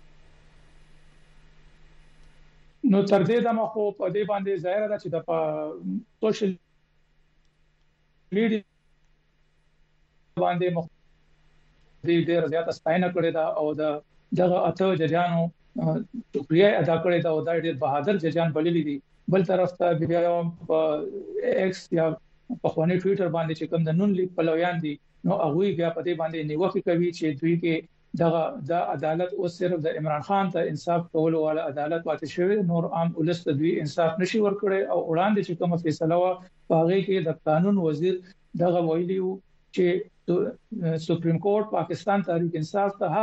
نو تر دې دمه خو په دې باندې ظاهر ده چې د سوشل میډیا باندې مخ ډېر زیات ستاینه کړې ده او دغه اته ججانو شکریہ ادا کړې ده او دا ډېر بهادر ججان بللي دي. بل طرف ته بیا په ایکس یا په خواني ټوئیټر باندې چې کوم د نون لیک پلویان دي نو هغه بیا په دې باندې نیوکه کوي چې دوی کې د عدالت او صرف د عمران خان ته انصاف کولو والا عدالت پاتې شوی نور عام ولس ته دوی انصاف نشي ورکړي او وړاندې چې کومه فیصله وا هغه کې د قانون وزیر دغه ویلیو چې سپریم کورټ پاکستان تحریک انصاف ته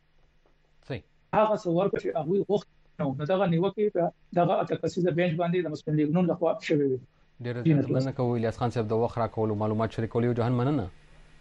هغه څور چې هغه وخت نو دغه نیوکه دغه اتکسیزه بنچ باندې د مسلمان لیګونو لخوا شوی وي. ډېر مننه کوم الیاس خان صاحب د وخت را کولو معلومات شریکولو جهان مننه.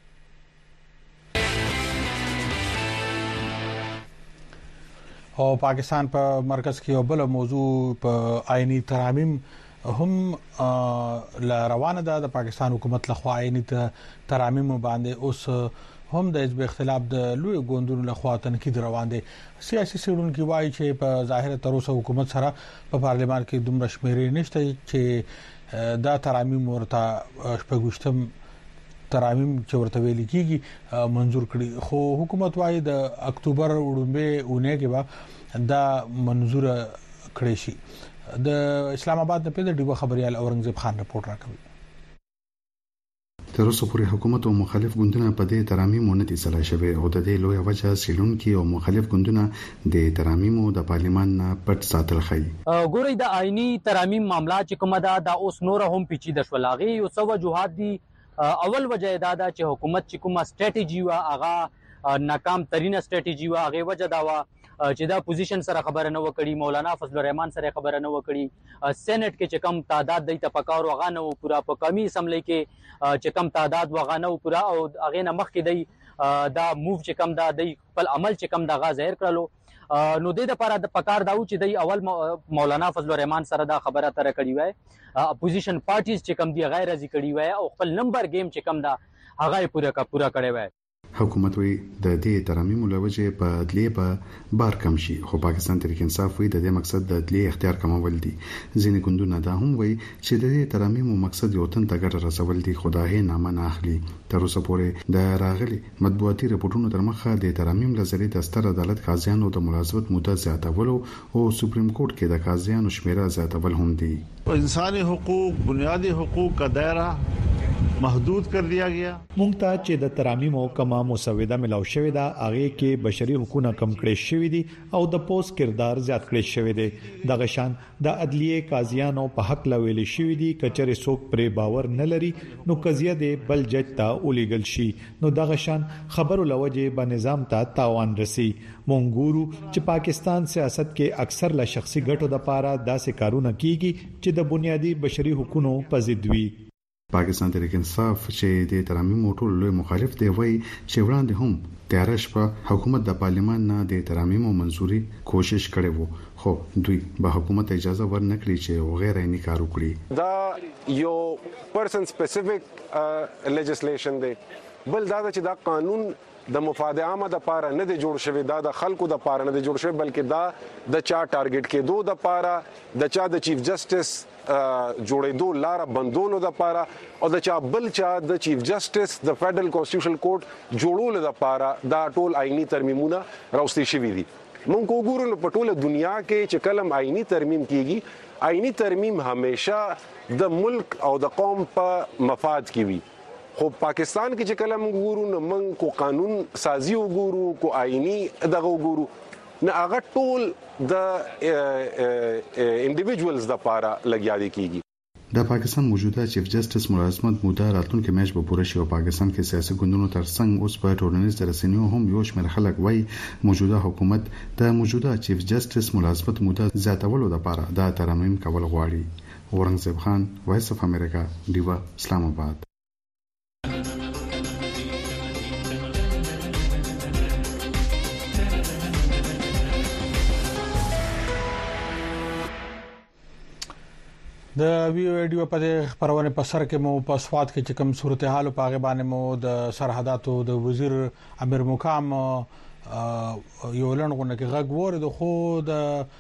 او پاکستان په مرکز کې یو بل موضوع په آئینی ترامیم هم روانه ده د پاکستان حکومت لخوا آئینی ترامیم باندې اوس هم د حزب اختلاف د لوی ګوندونو لخوا تنقید روان دي. سیاسي سیډونکو وایي چې په ظاهر تر اوسه حکومت سره په پارلیمان کې دومره شمیرې نشته چې دا ترامیم ورته شپږشتم ترامیم چې ورته ویل کیږي منزور کړي خو حکومت وايي د اکتوبر وړاندې اونۍ کې به دا منزور کړي شي. د اسلام آباد نه پیدا ډیوه خبريال اورنګزیب خان رپورټ راکوي. تر اوسه پورې حکومت او مخالف ګوندونه په دې ترامیم ونه دي سلا شوی او د دې لوی وجه سیلونکي او مخالف ګوندونه د ترامیم او د پارلیمان نه پټ ساتل خي. ګوري د آئینی ترامیم معاملات چې کومه دا اوس نور هم پیچیده شولاغي او سو وجوهات دي. اول وجه دا ده چې حکومت چې کومه سټریټیجی وا هغه ناکام ترینه سټریټیجی وا هغه وجه دا وا چې دا پوزیشن سره خبره نه وکړي مولانا فضل الرحمن سره خبره نه وکړي سېنات کې چې کم تعداد دی ته پکاور وغه نه پورا په قومي اسمبلی کې چې کم تعداد وغه نه پورا او هغه نه مخ کې دی دا موو چې کم دا دی خپل عمل چې کم دا غا ظاهر کړلو نو د لپاره د پکار داو چې دی اول مولانا فضل الرحمن سره دا خبره تر کړی وای اپوزیشن پارټیز چې کم دی غیر راضي کړي وای او خپل نمبر گیم چې کم دا هغه پورا کړی وای. حکومت وی د دې ترامیم لوجه په عدلیه په بار کم شي خو پاکستان تحریک انصاف وی د دې مقصد د عدلیه اختیار کمول دي. ځینې ګوندونه دا هم وی چې د دې ترامیم مقصد یو تن تګر رسول دي خدای نامه نه اخلي. تر اوسه پورې د راغلي مطبوعاتي رپورټونو تر مخه د ترامیم لزري د ستر عدالت قاضیانو د ملازمت مدته زیاتول او سپریم کورټ کې د قاضیانو شمیره زیاتول هم دي. انساني حقوق بنیادی حقوق کا دائرہ محدود कर दिया गया مونږ ته چې د ترامیم او کما مسوده ملاو شوې ده هغه کې بشري حقوقونه کم کړي شوې دي او د پوس کردار زیات کړي شوې دي دغه شان د عدلیه قاضیانو په حق لویل شوې دي کچره څوک پرې باور نه لري نو قضیه دې بل جج ته اولیګل شي نو دغه شان خبرو لوجه به نظام ته تاوان رسي مونږ ګورو چې پاکستان سیاست کې اکثر له شخصي ګټو د پاره داسې کارونه کیږي چې د بنیادی بشري حقوقو په ضد وي پاکستان تحریک انصاف چې د ترامیم ټول لوی مخالف دی وایي چې وړاندې هم تیار شپه حکومت د پارلیمان نه د ترامیم منزوري کوشش کړي وو خو دوی به حکومت اجازه ورنکړي چې غیر عیني کار وکړي دا یو پرسن سپیسیفیک لیجسلیشن دی بل دا چې دا قانون د مفاد عامه د پاره نه دی جوړ شوی دا د خلکو د پاره نه دی جوړ شوی بلکې دا د چا ټارګټ کېدو د پاره د چا د چیف جسټس جوړېدو لار بندولو د پاره او د چا بل چا د چیف جسټس د فدرل کانسټیټیوشنل کورټ جوړولو د پاره دا ټول آئینی ترمیمونه راوستي شوی دي مونږ وګورو په ټوله دنیا کې چې کلم آئینی ترمیم کیږي آئینی ترمیم همیشه د ملک او د قوم په مفاد کې وي خو پاکستان کې چې کلم وګورو نو موږ کو قانون سازي وګورو کو آئینی دغه وګورو نه هغه ټول د انډیویډوالز د پاره لګیا دي کیږي د پاکستان موجوده چیف جسټس ملازمت موده راتلونکي میاشت به پوره شي او پاکستان کې سیاسي ګوندونو ترڅنګ اوس په ټولنیز رسنیو هم یو شمېر خلک وایي موجوده حکومت د موجوده چیف جسټس ملازمت موده زیاتولو لپاره د ترمیم کول غواړي اورنګزیب خان وایس اف امریکا دیوا اسلام آباد د ویډیو په خبرونه په سر کې مو په سواد کې چې کوم صورتحال په هغه باندې مو د سرحداتو د وزیر امیر مقام یو لړغونه کې غږ ورد خو د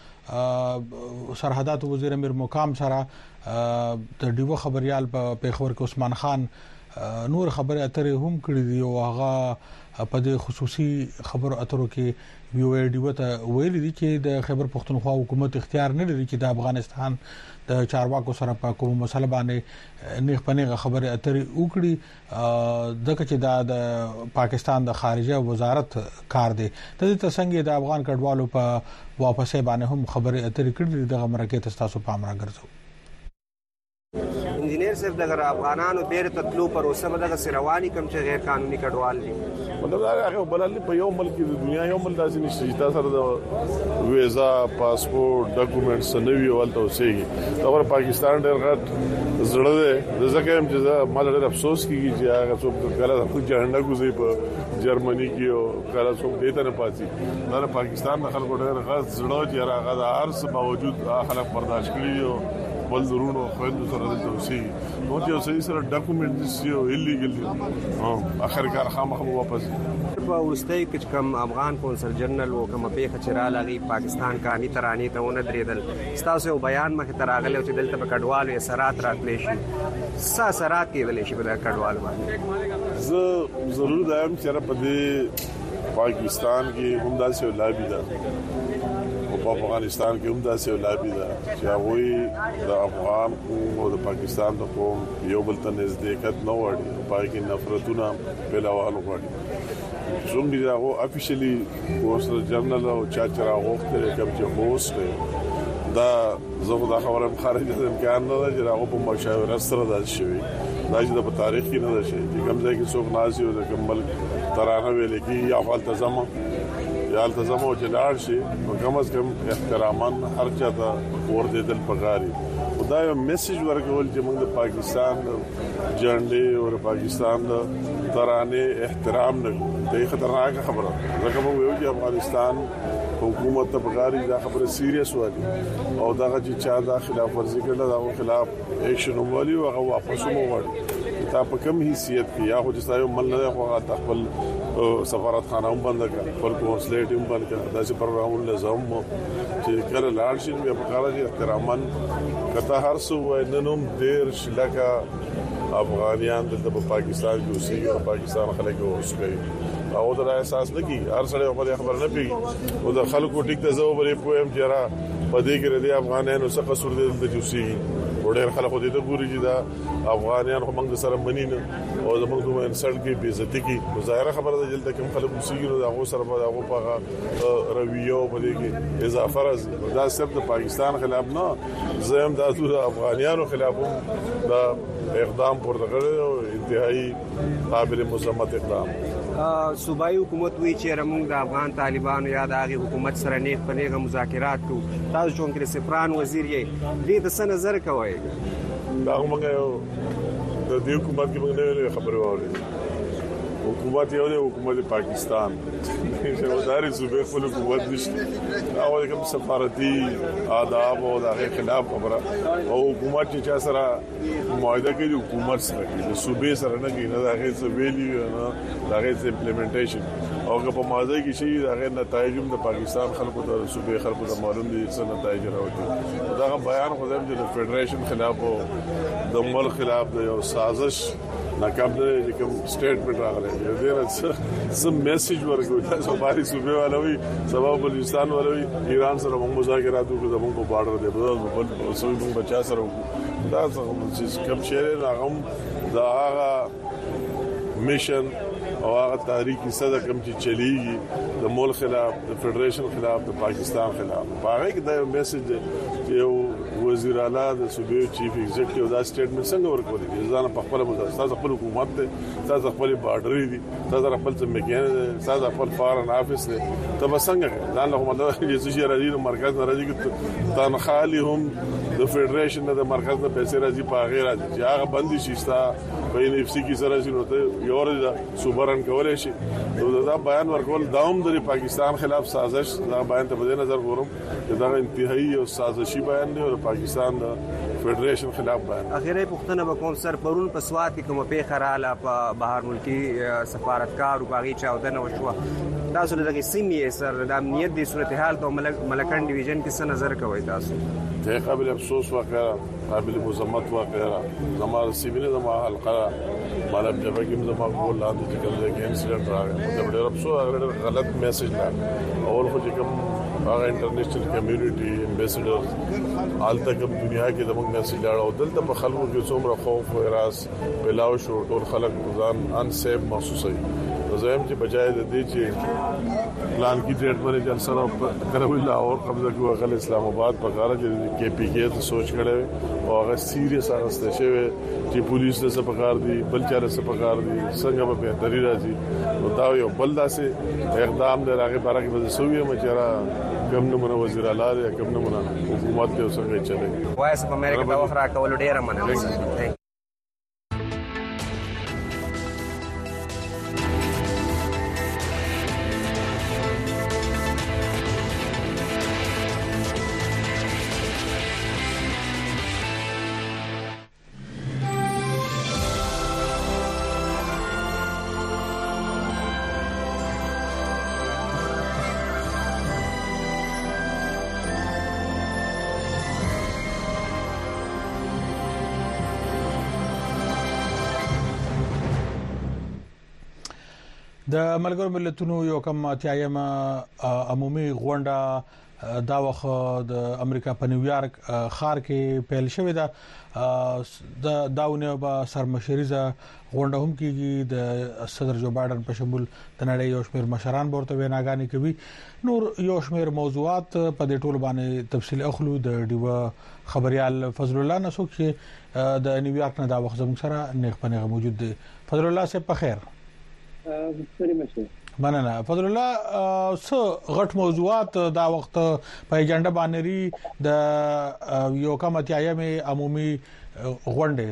سرحداتو وزیر امیر مقام سره د ډیو خبريال په پیښور کې عثمان خان نور خبره اترې هم کړې دي او هغه په د خصوصي خبرو اترو کې ویډیو ته ویل دي چې د خیبر پختونخوا حکومت اختیار نه لري چې د افغانستان د چارواکو سره په کومه مسله باندې نیغ پنیغه خبره اترې وکړي دغه چې د پاکستان د خارجه وزارت کار دی د دې څنګه د افغان کډوالو په واپسې باندې هم خبره اترې کړې دغه مرکه تاسو پام راګرځو انجینیر صاحب دغه افغانانو بیر ته تلو پر اوسه دغه سرواني کم چې غیر قانوني کډوال دي مطلب دا هغه بلل په یو ملک د دنیا یو ملک داسې نشي چې تاسو سره د ویزا پاسپورت ډاکومېنټس نوي ولته اوسېږي دا پاکستان ډېر غټ زړه دی ځکه هم چې ما ډېر افسوس کیږي چې هغه څوک کله د جهنم کوزي په جرمني کې او کله څوک دې ته نه پاتې دا پاکستان د خلکو ډېر غټ زړه چې هغه د هر څه باوجود خلک برداشت کړي او بل ضرورو خويندو سره د توسي نو چې صحیح سره ډاکومېنټس یو ایلیګل اخر کار خامخ واپس په وستای کې کوم افغان کونسل جنرال او کوم په خچرا لغي پاکستان کانی ترانی ته ونه درېدل تاسو بیان مخ تراغله چې دلته په کډوالو اثرات راتلې شي اثرات کېدل شي په کډوالو باندې ضرور دایم چې په دې پاکستان کې همدا سه لابي ده په افغانستان کې هم داسې لابي ده چې هغه د افغان او د پاکستان د قوم یو بل ته نزدېکت نه وړي پای کې نفرتونه بلاوالو وړي څنګه هغه افیشلی کونسل جنرال او چاچرا غوښتل کوم چې هوست دا زه دا خبره خارجه د امکان نه ده چې هغه په مشاوره سره داسې شوی دا چې په تاریخ کې نه ده شي چې کوم ځای کې څوک نازي او د کمل ترانه ویل کې یا فالته زمو یا التزامو چې لاړ شي کم از کم احترامان هر چا ته ورته پکاري دا یو میسج ورکول چې موږ د پاکستان جنډې او پاکستان ترانه احترام نه کوي خطرناک خبره ځکه موږ یو چې افغانستان حکومت ته پکاري دا خبره سیریس وایي او دا چې چا دا خلاف ورزي کړل دا خلاف ایکشن ومالي او هغه واپس مو وړي تا په کوم حیثیت کې یا خو چې تاسو مل نه خو خپل سفارتخانه هم بند کړ خپل کنسولیټ هم بند کړ داسې پروګرامونه لازم چې کله لاړ شي بیا په کار کې احترامن کته هر څو ننوم ډیر شلکه افغانیان د پاکستان کې اوسېږي او پاکستان خلک اوس کوي او دا احساس نه کی هر سړی په خبر نه پیږي او د خلکو ټیک ته زو بری پویم چیرې په دې کې د افغانانو څخه قصور دي د جوسي وړل خلکو دې ته ګوري چې دا افغانان هم موږ سره منین او زموږ دوه انسلټ کې بي عزت کې ظاهره خبره ده چې کوم خلک مسیږي نو هغه سره به هغه په رویو په دې کې اضافه راځي دا صرف د پاکستان خلاف نه زم د افغانانو خلاف دا اقدام پورته کړی او انتهایی قابل مذمت اقدام صوبایي حکومت وی چې موږ د افغان طالبانو یا د هغه حکومت سره نیغ په نیغه مذاکرات کوو تاسو چې انګلیس سفران وزیر یې دې د څه نظر کوي دا موږ د دې حکومت کې موږ نه خبرو اوري حکومت یو دی حکومت پاکستان چې وداري صوبې خپل حکومت نشته او کوم سفارتي آداب او د خلاف خبره او حکومت چې سره معاهده کوي حکومت سره د صوبې سره نه کوي نه د هغه څه ویلی نه د هغه څه امپلیمنټیشن او که په معاهده کې شي د هغه نتایج د پاکستان خلکو ته صوبې خلکو ته معلوم دي څه نتایج راوځي دا بیان خو د فدریشن خلاف او د ملک خلاف د یو سازش ناکام دی چې کوم سټیټمنټ راغلی دی دا سم میسج ورکوي تاسو باندې صوبې والوي سبب بلوچستان والوي ایران سره موږ مذاکرات وکړو زموږ په بارډر دی بل څه موږ بچا سره وکړو دا څه کوم شی راغم دا هغه میشن او هغه تاریخي صدا کوم چې چلیږي د ملک خلاف د فدریشن خلاف د پاکستان خلاف هغه کې دا میسج چې وزیر اعلی د صوبې چیف ایگزیکټیو دا سټیټمنټ څنګه ورکول دي ځان په خپل مدرسه خپل حکومت ته تاسو خپل بارډر دي تاسو خپل ځمکې تاسو خپل فارن افیس ته تاسو څنګه ځان له مدد چې شي راځي نو مرکز نه راځي چې تنخالي هم د فدریشن د مرکز نه پیسې راځي په غیر راځي چې هغه بندي شيستا په ان اف سي کې سره شي نو ته یو ورځ صوبرن کولای شي دا بیان ورکول داوم د پاکستان خلاف سازش دا بیان ته په نظر ګورم چې دا انتهایی او سازشي بیان دی او پاکستان د فدریشن خلاف بیان اخیری پښتنه به کوم سر پرون په سواد کې کوم پیښه رااله په بهر ملکی سفارتکار او باغی چاودنه وشوه تاسو له دغه سیمې سر د امنیت د صورتحال ته ملکن ډیویژن کې څه نظر کوي تاسو ته قابل افسوس واقعا قابل مذمت واقعا زموږ سیمینه زموږ حلقه مالم جبه کې زموږ کول لاندې چې کوم د انسیډنټ راغی د ډېر افسوس غلط میسج لا اول خو چې کوم هغه انټرنیشنل کمیونټي امبیسډر آلته کوم دنیا کې زموږ میسج لاړو دلته په خلکو کې څومره خوف او هراس پلاو شو ټول خلک ځان ان سیف محسوسوي زم چې بجای د دې چې پلان کی ډیټ باندې جل سره کروي لاهور قبضه کوي غل اسلام آباد په کار کې کې پی کې ته سوچ کړي او هغه سیریس اغسته شوی چې پولیس له سپکار دي بل چاله سپکار دي څنګه به بهتري راځي نو دا یو بل داسې اقدام دی هغه بارے کې سوې مچرا کم نمونه وزیر اعلی کم نمونه حکومت ته څنګه چلے وایس په امریکا دا وخت راکول ډیره مننه د ملګرو ملتونو یو کم اتیایم عمومي غونډه دا وخت د امریکا په نیویارک ښار کې پیل شوې ده د داونه با سرمشریزه غونډه هم کیږي د صدر جو بایدن په شمول د نړۍ یو شمېر مشران ورته ویناګانې کوي نور یو شمېر موضوعات په دې ټول باندې تفصیل اخلو د ډیو خبريال فضل الله نسو چې د نیویارک نه دا وخت زموږ سره نیغ په نیغه موجود دی فضل الله سه په خیر مننه فضل الله سو غټ موضوعات دا وخت په ایجنډا باندې د یو کم اتیایم عمومي غونډه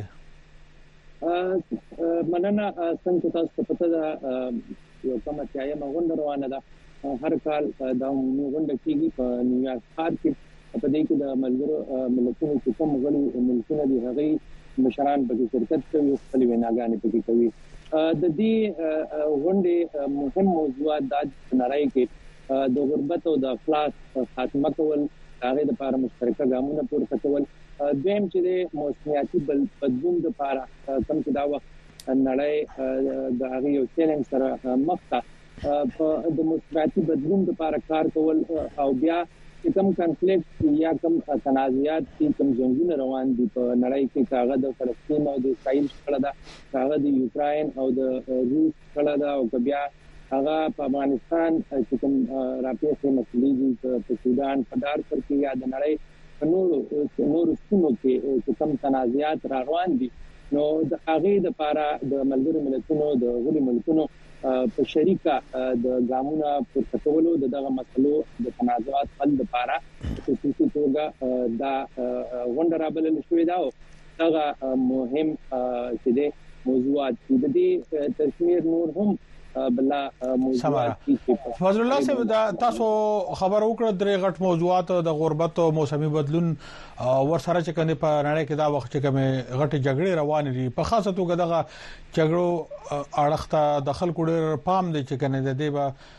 مننه څنګه تاسو پته ده یو کم اتیایم غونډه روانه ده هر کال دا عمومي غونډه کیږي په نیویارک ښار کې په دې کې د ملګرو ملتونو چې کوم غړي ملتونه دي هغه مشران په شرکت کوي خپل ویناګانې پکې کوي د دې غونډې مهم موضوعات د نړۍ کې د غربت او د افلاس خاتمه کول هغه د لپاره مشترکه ګامونه پورته کول دویم چې د موسمیاتي بدلون لپاره کوم چې دا وخت نړۍ د هغه یو چیلنج سره مخ ته په د مثبتي بدلون لپاره کار کول او بیا کوم کنفلیکټ یا کوم تنازعات چې کوم جنگونه روان دي په نړۍ کې کاغه د فلسطین او د اسرائیل شخړه ده کاغه د یوکرين او د روس شخړه ده او بیا هغه په افغانستان چې کوم راپېښې مسلې دي په سودان په دارفور کې یا د نړۍ په نورو سیمو کې کوم تنازعات روان دي نو د هغه د لپاره د ملګرو ملتونو د غړي ملتونو په شریکه د ګامونو پر تکولو دغه مسلو د تنازعات حل لپاره خصوصي توګه دا غونډه شوې ده او هغه مهم چې د موضوعات د دې تشمیر نور هم بلا موضوعات فضل الله صاحب دا تاسو خبر وکړه درې غټ موضوعات د غربت او موسمي بدلون ور سره چې کنه په نړۍ کې دا وخت چې کومه غټ جګړې روان دي په خاصه توګه دغه جګړو اړخته د خلکو ډېر پام دي چې کنه د دې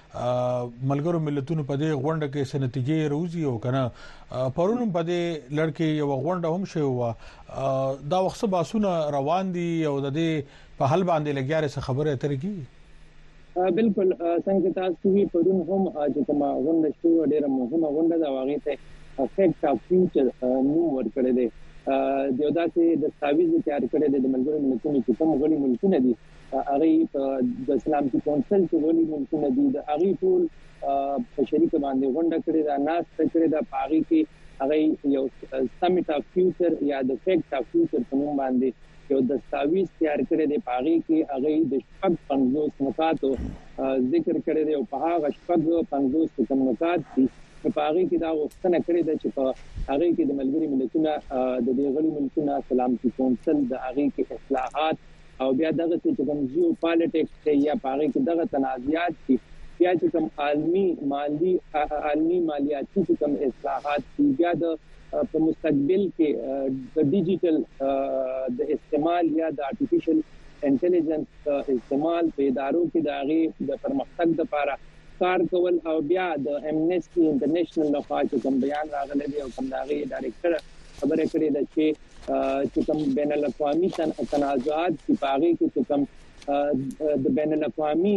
به ملګرو ملتونو په دې غونډه کې سنتیجې روزي او کنه پرونم په دې لړکې یو غونډه هم شوی و دا وخت باسونه روان دي او د دې په حل باندې لګیاره څه خبره اترېږي بالکل څنګه تاسو وی پرون هم چې کومه غونډه شو ډیره مهمه غونډه دا واغې ته افیکټ اف فیوچر نو ورکړل دي د یو داسې د تعویض تیار کړی د ملګرو ملتونو چې کوم غړي ملتونه دي هغه د سلامتي کونسل کې غړي ملتونه دي د هغه ټول په شریک باندې غونډه کړې ده ناس کړې ده پاغي کې هغه یو سمیټ اف فیوچر یا د افیکټ اف فیوچر په نوم باندې یو د تعویض تیار کړی دی پاغي کې هغه د شپږ 50 نکاتو ذکر کړی دی او په هغه شپږ 50 کوم نکات دي په پاغي کې دا وختنه کړی دی چې په هغه کې د ملګری ملتونو د دې غړي ملتونو سلامتي کونسل د هغه کې اصلاحات او بیا دغه چې کوم جیو پالیټکس یا پاغي کې دغه تنازعات دي بیا چې کوم عالمي مالیاتي کوم اصلاحات دي بیا د په مستقبل کې د ډیجیټل د استعمال یا د ارتفیشل انټيليجنس استعمال په ادارو کې د هغه د پرمختګ لپاره کار کول او بیا د امنيستي انټرنیشنل لخوا چې کوم بیان راغلی دی او کوم د هغه ډایریکټر خبره کړې ده چې کوم بین الاقوامي تنازعات په هغه کې کوم د بین الاقوامي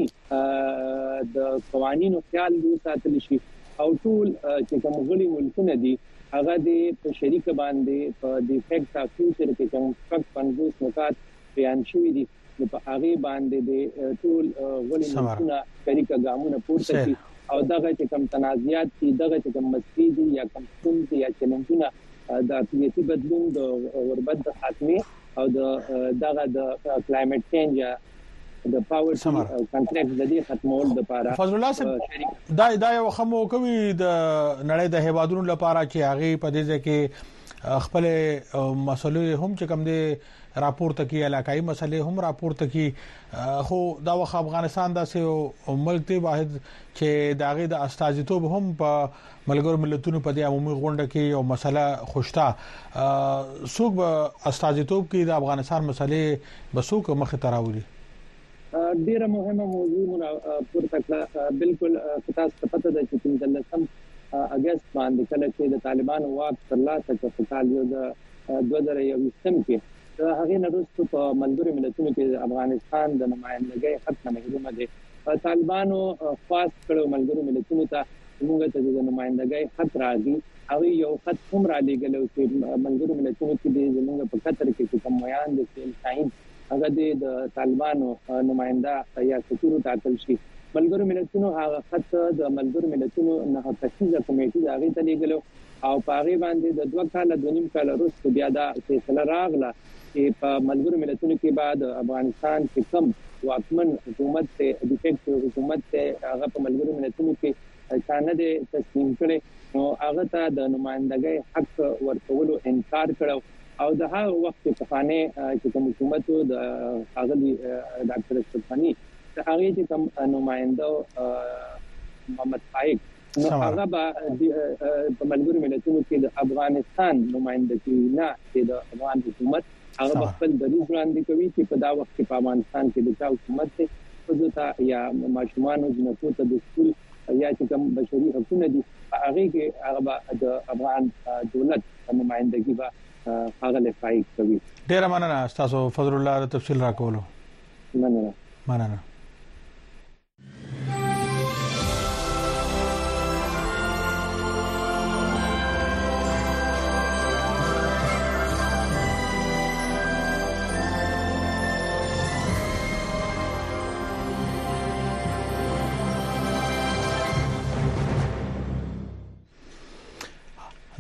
د قوانینو خیال دی ساتل شي او ټول چې کوم غړي ملکونه دي هغه د په شریک باندې په د افیکټ اف فیوچر کې کوم فقط 50 نکات بیان شوې دي په هغه باندې د ټول غړي ملتونو شریک ګامونه پورته کړي او دغه چې کوم تنازعات دي دغه چې کوم مسلې دي یا کوم څه یا چیلنجونه د اقلیتي بدلون د غربت د خاتمه او دغه د کلایمټ چینج د پاورټي کنټریکټ د دې ختمول لپاره فضل الله صاحب دا یو خمو کوي د نړۍ د هیوادونو لپاره چې هغه په دې کې خپل مسلې هم چې کوم دي راپورته کی علاقائی مسلې هم راپورته کی خو دا وخت افغانستان داسې ملک دی واحد چې داغه د استازیتوب هم په ملګرو ملتونو په دې عمومي غونډه کې یو مسله خوشتا سوق به استازیتوب کې د افغانستان مسلې بسوک مخه تراولي ډیره مهمه موضوع پورته کړه بالکل تاسو پته ده چې د 13 اگست باندې کله چې د طالبانو واک ترلاسه کړ په کال یو د 2021 کې هغه نورستو په ملګرو ملتونو کې افغانستان د نمائندګۍ حق نه محروم دي طالبانو خاص کړو ملګرو ملتونو ته موږ ته د نمائندګۍ حق راځي او یو خط هم را لګلو چې ملګرو ملتونو کې د زموږ په قطر کې کوم میان دي چې هغه د طالبانو نمائنده یا سفیر ټاکل شي ملګرو ملتونو هغه خط د ملګرو ملتونو نه تشکیل کمیټې هغه ته لګلو او پاره باندې د 2 کال د 2 کال وروسته بیا دا فیصله راغله چې په ملګرو ملتونو کې بعد افغانستان کې کم واکمن حکومت ته د افیکټ حکومت ته هغه په ملګرو ملتونو کې ثانه د تسلیم کړي نو هغه ته د نمائندګۍ حق ورکولو انکار کړو او د هغه وخت په خانه چې کوم حکومت د هغه ډاکټر اشرفانی هغه چې کوم نمائنده محمد فائق نو هغه په ملګرو ملتونو کې د افغانستان نمائندګي نه د افغان حکومت هغه خپل دلیل وړاندې کوي چې په دا وخت کې په افغانستان کې د حکومت ته فزوتا یا ماشومان او جنکو ته د سکول یا چې کوم بشري حقوق دي هغه کې هغه د افغان دولت نمائندګي به هغه لفایق کوي ډیر مننه تاسو فضل الله تفصیل راکولو مننه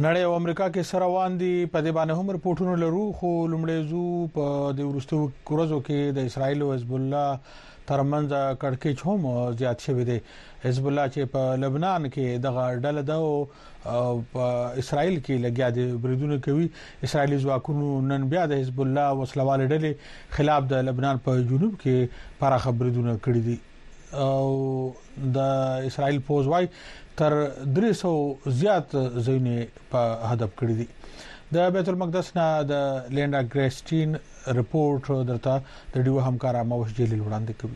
نړۍ او امریکا کې سره واندي په دې باندې هم رپورټونه لرو خو لومړی زو په د ورستو کورزو کې د اسرایل او حزب الله ترمنځ کړکېچ هم زیات شوی دی. حزب الله چې په لبنان کې دغه ډله ده او په اسرایل کې لګیا دي بریدونه کوي. اسرایلی ځواکونو نن بیا د حزب الله وسلواله ډلې خلاف د لبنان په جنوب کې پراخ بریدونه کړی دي او د اسرایل فوج وايي تر 300 زیات ځینې په هدف کړی دي. د بیت المقدس نه د لینډا ګریسټین رپورټ درته د ډیو همکار موش جلیل وړاندې کوي.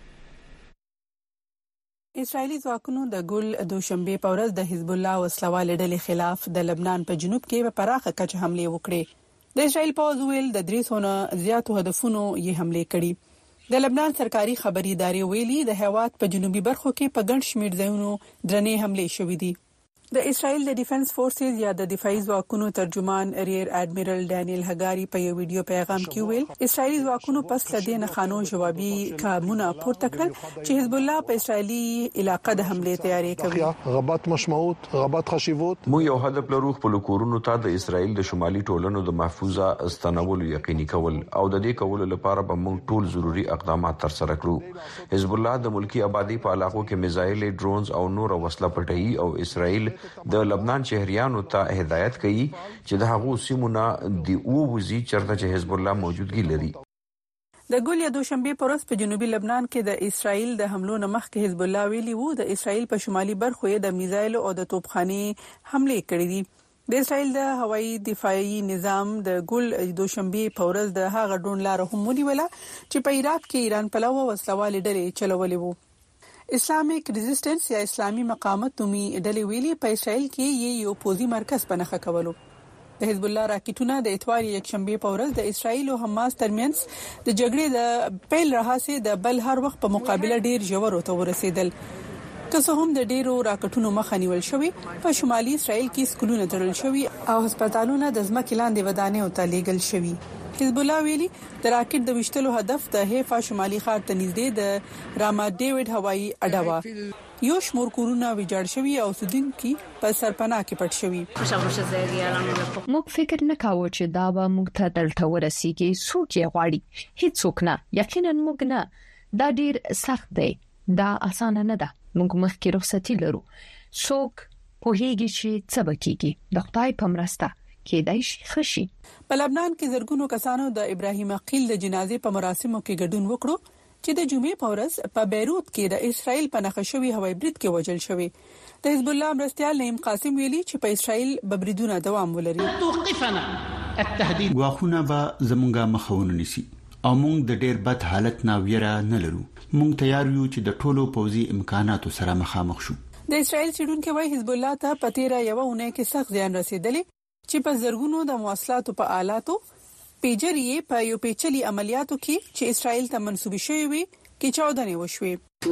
اسرایلی ځواکونو د ګل دوشنبه په ورځ د حزب الله وسلواله ډلې خلاف د لبنان په جنوب کې په پراخه کچه حمله وکړې. د اسرایل پوځ ویل د 300 نه زیاتو هدفونو یې حمله کړې. د لبنان سرکاري خبري ادارې ویلي د هیواد په جنوبي برخو کې په ګڼ شمېر ځایونو درنې حمله شوې دي. د اسرایل د ډیفنس فورسز یا د دفاعي ځواکونو ترجمان ریئر اډمیرل ډانیل هګاری په یو ویډیو پیغام کې ویل اسرایلی ځواکونو پس لدې نه خانو جوابي کارونه پورته کړل چې حزب الله په اسرایلی علاقې د حمله تیاری کوي. غبط مشموت غبط خشیوت مو یو هدف لرو خپل کورونو ته د اسرایل د شمالي ټولنو د محفوظه استنول یقیني کول او د دې کولو لپاره به موږ ټول ضروری اقدامات تر سره کړو. حزب الله د ملکی آبادی په علاقو کې میزایل ډرونز او نور وسله پټي او اسرایل د لبنان شهريانو ته هدایت کوي چې د هغو سیمونه دی او وزي چرته چې حزب الله موجودګي لري. د ګل یا دوشنبه پر ورځ په جنوبي لبنان کې د اسرایل د حملو نه مخکې حزب الله ویلي وو د اسرایل په شمالي برخو یې د میزایل او د توپخانه حمله کړې دي. د اسرایل د هوایي دفاعي نظام د ګل دوشنبه په ورځ د هغه ډون لار هم ونیوله چې په عراق کې ایران پلوه وسلواله ډلې چلولې وو. اسلامیک ریزिस्टेंस یا اسلامي مقاومت نومي ډلې ویلي په اسرائیل کې یو پوزي مرکز پنهخه کولو. د حزب الله راکټونه د اتوار یکشنبه په ورځ د اسرائیل او حماس ترمنځ د جګړې د پیل راهسه د بل هر وخت په مقابله ډیر ژور او ورسېدل. که څه هم د ډیرو راکټونو مخه نیول شوې په شمالي اسرائیل کې سکولونه تړل شوي او هسپتالونه د ځمکې لاندې ودانیو ته لیږل شوي. حزب الله ویلي د راکټ د وشتلو هدف د هیفا شمالي ښار ته نږدې د راما ډیوډ هوایي اډه و. یو شمور کورونه ویجاړ شوي او سودونکو په سرپناه کې پټ شوي. موږ فکر نه کاوه چې دا به موږ ته دلته ورسیږي. څوک یې غواړي؟ هیڅوک نه. یقینا موږ نه. دا ډیر سخت دی. دا اسانه نه ده. موږ مخکې رخصتي لرو. څوک پوهیږي چې څه بکیږي. د خدای په مرسته کېدای شي خشي. په لبنان کې زرګونو کسانو د ابراهیم عقیل د جنازې په مراسمو کې ګډون وکړو چې د جمعې په ورځ په بیروت کې د اسرایل په نخښوي هوایي برید کې وژل شوی. د حزب الله مرستيال نعیم قاسم ویلي چې په اسرایل ببریدونه دوام ولري. توقفنا التهديد واخونه به زمونږه مخاونه نسی او موږ د ډېر بد حالت نه ویره نه لرو. موږ تیار یو چې د ټولو پوځي امکاناتو سره مخامخ شو. د اسرایل چډونکو وايي حزب الله ته په تیره یو اونۍ کې سخت زیان رسیدلی چې په زرګونو د مواصلاتو په آلاتو پیجرې په یو پیچلي عملیاتو کې چې اسرائیل ته منسوبې شوې وي کې چاودنې وشوې.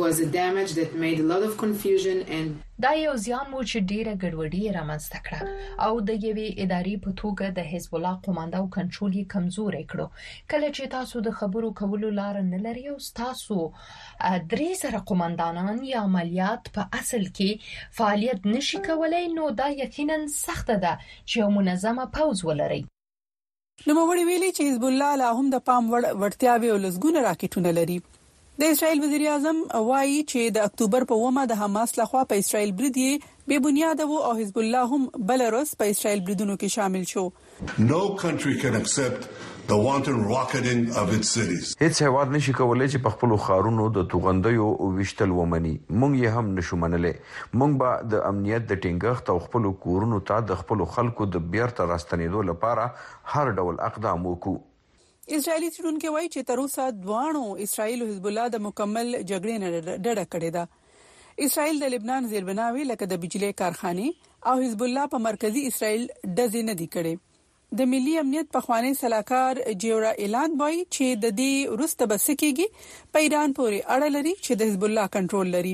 دا یو زیان مو چې ډیره ګډوډي رامنځته کړه او د یوې ادارې په توګه د حزب الله قومانده او کنټرول یې کمزوري کړو. کله چې تاسو د خبرو کولو لار نه لري او تاسو 300 قوماندانان یا عملیات په اصل کې فعالیت نشي کولای نو دا یقینا سخت ده چې یو منظمه پوز ولري. نو موري ویلي چې حزب الله لا هم د پام وړتیاوي او لسګونه راکټونه لري. د اسرائیل وزیر اعظم وایي چې د اکتوبر په 1 د حماس لخوا په اسرائیل برید بے بنیاد وو او حزب الله هم بلروس په اسرائیل بریدونو کې شامل شو. No country can accept the wanton rocketing of its cities. هیڅ هیواد نشي کولای چې په خپل خارونو د توغندیو او وشتل ومني. مونږ یې هم نشو منلې. مونږ به د امنیت د ټینګښت او خپل کورونو ته د خپل خلکو د بیرته راستنېدو لپاره هر ډول اقدام وکړو. اسرائیلی چډونکو وايي چې تر اوسه دوانو اسرائیل او حزب الله د مکمل جګړې نه ډډه کړې ده. اسرائیل د لبنان زیربناوي لکه د بجلی کارخانه او حزب الله په مرکزی اسرائیل دځې نه دی کړي. د ملي امنیت په خوانی صلاحکار جیورا اعلان وایي چې د دې وروسته بسکیږي په ایران پورې اړه لري چې د حزب الله کنټرول لري.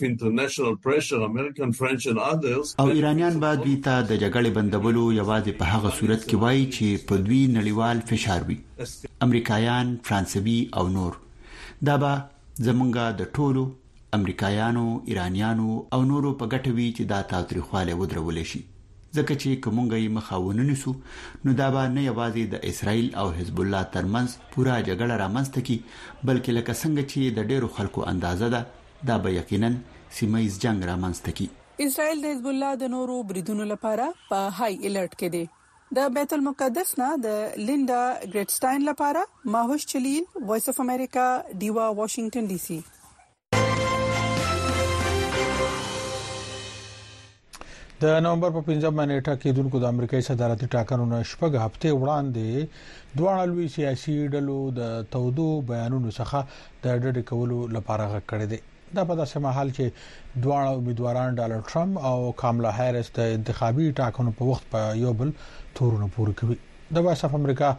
او ایرانیان به دوی ته د جګړې بندولو یوازې په هغه صورت کې وایي چې په دوی نړیوال فشار وي. امریکایان، فرانسوي او نور. دا به زمونږه د ټولو امریکایانو، ایرانیانو او نورو په ګټه وي چې دا تاوتریخواله ودرول شي. ځکه چې کومګي مخاونن نسو نو دا به نه یوازې د اسرائیل او حزب الله ترمنځ پورا جګړه رامنځته کی بلکې لکه څنګه چې د ډیرو خلکو اندازه ده دا به یقینا سیمایي جنگ رامنځته کی. اسرائیل د حزب الله د نورو بریدونو لپاره په های الرټ کې دی. د بیت المقدس نه د لیندا ګریټسټاین لپاره ماهوش چلیل، وایس اف امریکا، دیوا، واشنگټن ډي سي. د نومبر په 15 نیټه کې دونکو د امریکایي صدارتي ټاکنو نه شپږ هفته وړاندې دوه لوی سیاسي ډلو د تودو بیانونو څخه د ډډ کولو لپاره غږ کړی دی. دا په داسې مهال چې دوه امیدواران ډالر ټرمپ او کاملا هریس د انتخابي ټاکنو په وخت په یو بل تورونه پوره کوي. د وایس اف امریکا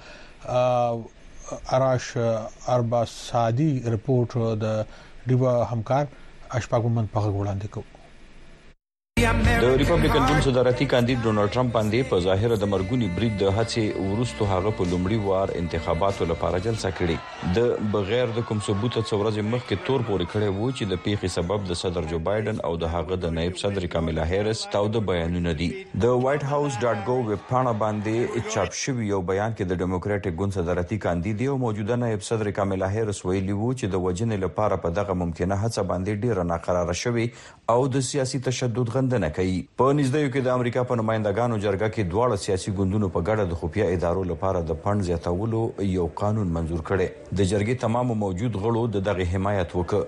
اراش ارباسادي رپورت د دیوا همکار اشفاقمن په وړاندې کوي. د ریپبلیکن ګوند صدارتي کاندید ډونالد ټرمپ باندې په ظاهر د مرګونی برید د هڅې ورستو هغه په لومړي وار انتخاباتو لپاره جلسه کړې د بغیر د کوم ثبوت څورځ مخکې تور پورې کړي وو چې د پیښې سبب د صدر جو بایدن او د هغه د نائب صدر کاملا هریس تاود بیانونه دي. د وایټ هاوس .gov ویب پاڼه باندې چاپ شوی یو بیان کې د ډیموکراټک ګوند صدارتي کاندید او موجوده نائب صدر کاملا هریس ویلي وو چې د وجنې لپاره په دغه ممکنه هڅه باندې ډیره ناقراره شوی او د سیاسي تشدد غندنه کوي. په نږدې کې د امریکا په نمائندګانو جرګه کې دواړه سیاسي ګوندونو په ګډه د خفیه ادارو لپاره د فند زیاتولو یو قانون منزور کړي. د جرګې تمام موجود غړو دغه حمایت وکړ.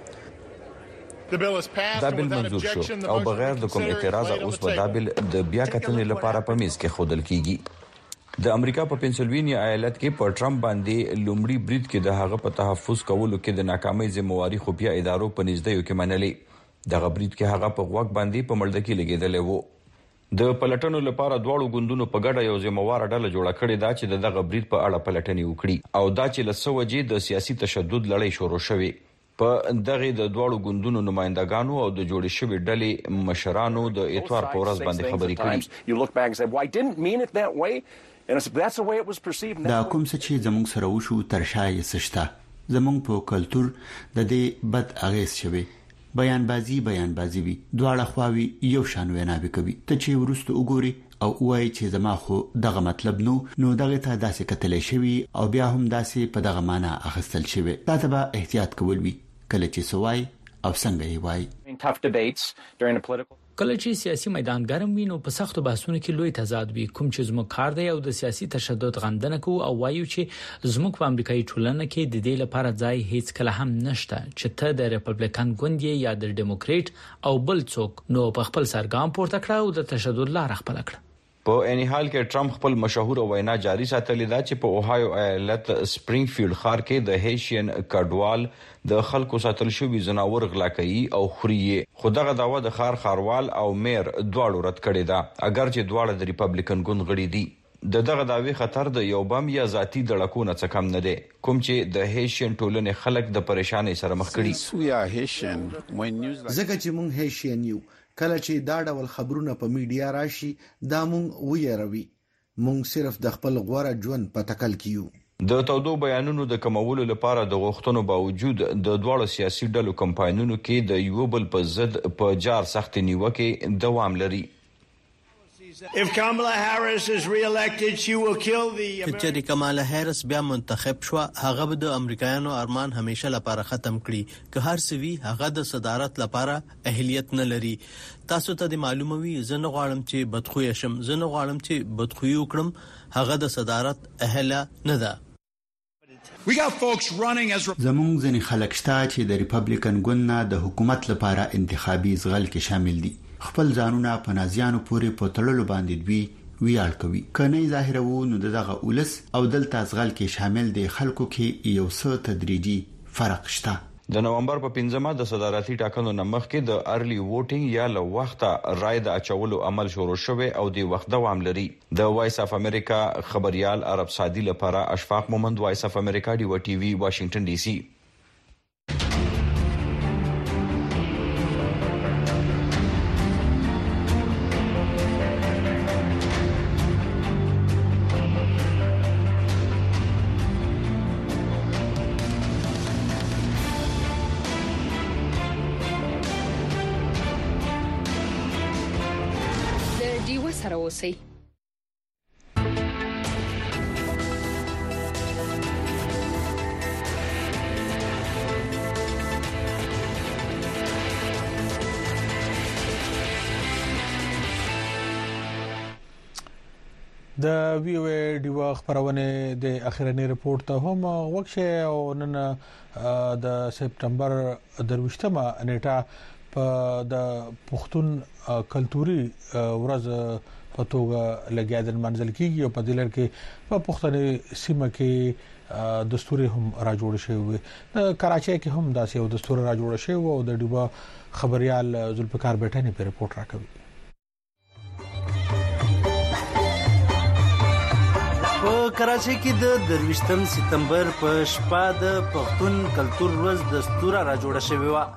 دا بل منزور شو او بغیر د کوم اعتراض اوس په دابل د بیا کتنې لپاره په میز کې خودل کیږي. د امریکا په پنسلوینیا ایالت کې په ټرمپ باندې لومړی برید کې د هغه په تحفظ کولو کې د ناکامۍ ذمہواری خفیه ادارو په نږدې کې منلې. دغه برید کې هغه په غوږ باندې په ملډه کې لګیدل وو. د پلټنو لپاره دواړو ګوندونو په ګډه یو ذمہوار ډله جوړه کړې ده چې دغه برید په اړه پلټنې وکړي او دا چې لسو وجې د سیاسي تشدد لړۍ شروع شوه. په دغه د دواړو ګوندونو نمائندګانو او د جوړې شوی ډلې مشرانو د اتوار په ورځ باندې خبرې کړې. دا کوم څه چې زموږ سره وشو تر شای سشته زموږ په کلچر د دې بد اغیز شوی. بیان بازی وی دواړه خواوی یو شان ویناوي کوي. ته چې ورستو وګوري او وایي چې زما خو دغه مطلب نو دغه ته داسې کتلې شوی او بیا هم داسې په دغه معنا اخستل شوی. دا ته به احتیاط کول وی کله چې سوای او څنګه یې وای. کله چې سیاسي میدان ګرم وي نو په سختو بحثونو کې لوی تضاد وي کوم چې زموږ کار دی او د سیاسي تشدد غندنه کوو او وایو چې زموږ په امریکایي ټولنه کې د دې لپاره ځای هیڅ کله هم نشته چې ته د ریپبلیکن ګوند یا د ډیموکریټ او بل څوک نو په خپل سرګام پورته کړه او د تشدد لار خپل کړه. په اني حال کې ټرمپ خپل مشهور وینا جاری ساتلې ده چې په اوهایو ایالت سپرینګفیلډ ښار کې د هیشین کډوال د خلکو ساتل شوی زناور غلا کوي او خوري. خو دغه داوا د ښاروال او میر دواړو رد کړی ده اگر چې دواړه د ریپبلیکن ګوند غړي دي. دغه داوی خطر د یو بم یا ذاتی دړکو نه څه کم نه دی کوم چې د هیشین ټولنې خلک د پریشانۍ سره مخ کړي. ځکه چې مونږ هیشین یو کله چې دا ډول خبرونه په میډیا راشي دا مونږ ویروي. مونږ صرف د خپل غوړه ژوند په تکل کیو. د تودو بیانونو د کمولو لپاره د غوښتنو باوجود د دواړو سیاسي ډلو کمپاینونو کې د یو بل په ضد په جار سخت نیوکه دوام لري. If Kamala Harris is re-elected, she will kill the چې کمالا هریس بیا منتخب شو هغه به د امریکایانو ارمان همیشه لپاره ختم کړي. که هر څه وی هغه د صدارت لپاره اهلیت نه لري. تاسو ته د معلوموي زه نه غواړم چې بدخوی شم، زه نه غواړم چې بدخوی وکړم. هغه د صدارت اهله نه ده. زمونږ ځینې خلک شته چې د ریپبلیکن ګوند نه د حکومت لپاره انتخابي زغل کې شامل دي. خپل ځانونه په نازیانو پورې په تړلو باندې دوی ویاړ کوي. کنه ظاهر وو نو دغه اولس او دلته زغل کې شامل دي خلکو کې یو څه تدریجي فرق شته. د نومبر په 15 د صدارتي ټاکنو نمخ کې د ارلی ووټینګ یا له وخته رای د اچولو عمل شروع شوه او د وخت دوام لري. د وایس اف امریکا خبريال عرب سعدي لپاره اشفاق مومند، وایس اف امریکا دی و ټي وي، واشنگټن ډي سي. ډیو سره اوسئ. د وی او ای ډیو خبرونه د اخیرنی رپورت ته هم وکشه او نن د سپټمبر 28مه نیټه په د پښتون کلتوري ورځ په توګه لګیا د منځل کیږي او په دلر کې په پښتني سیمه کې دستور هم را جوړ شوی و. کراچۍ کې هم داسې یو دستور را جوړ شوی او د ډیو خبريال ذوالفقار بیٹانی په رپورت راکوي. په کراچۍ کې د 28 سپتمبر په شپه د پښتون کلتور ورځ دستور را جوړ شوی و.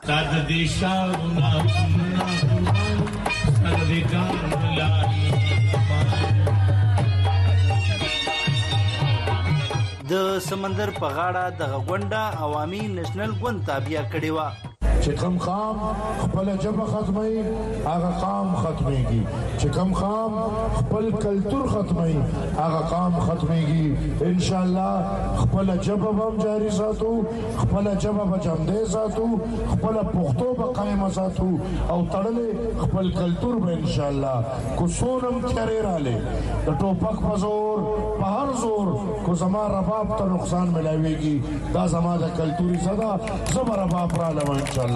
د سمندر په غاړه د غونډه عوامي نېشنل ګوند تابع کړي و. چې کم خام خپل جبه ختمي هغه قام ختميږي، چې کم خام خپل کلتور ختمي هغه قام ختميږي. ان شاء الله خپل جبه هم جاری ساتو، خپل جبه به جمدې ساتو، خپل پښتو به قائم ساتو او تړلې خپل کلتور به ان شاء الله کو سونم تیارې رااله د ټوپک په زور په هر زور کو زما رباب ته نقصان ملاويږي. دا زما د کلتوري صدا زبر رباب را لوم ان شاء الله.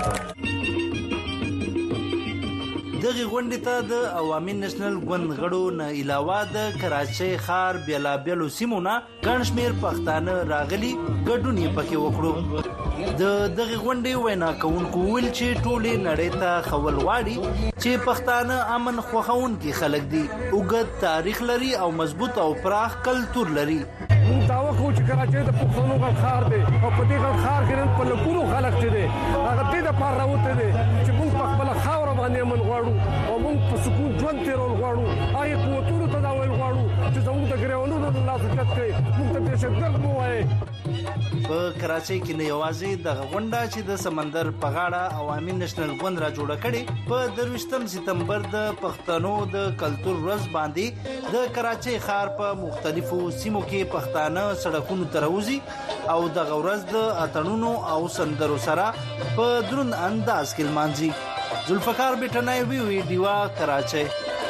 دغه غونډې ته د عوامي نېشنل ګوند غړو نه علاوه د کراچۍ ښار بیلابیلو سیمونه ګڼ شمېر پښتانه راغلي ګډون یې پکې وکړو. د دغه غونډې وینا کوونکو ویل چې ټولې نړۍ ته خول واړي چې پښتانه امن خوښونکي خلک دي، اوږد تاریخ لري او مضبوط او پراخ کلتور لري. داوا کو چې کراچۍ د پښتنو غږ ښار دی او په دې غږ ښار کې په لکونو خلک چې دي هغه دې د پاره راوته دي چې موږ په خپل خاور باندې من غواړو او موږ په سکون ژوند تیرول غواړو. هغه قوتونو ته دا ویل غواړو چې زموږ د ګریوانونو د لاس چت کوي موږ ته دهشتګرد مو وایي. په کراچۍ کې نه یوازې د غونډه چې د سمندر په غاړه عوامي نېشنل ګوند را جوړ کړي، په 28 سپتمبر د پښتنو د کلتور ورځ باندې د کراچۍ ښار په مختلفو سیمو کې پښتانه سړکونو ته راوځي او د ورځ د اتڼونو او سندرو سره په دروند انداز کې لمانځي. ذوالفقار بیٹانی وی ډیوا کراچۍ.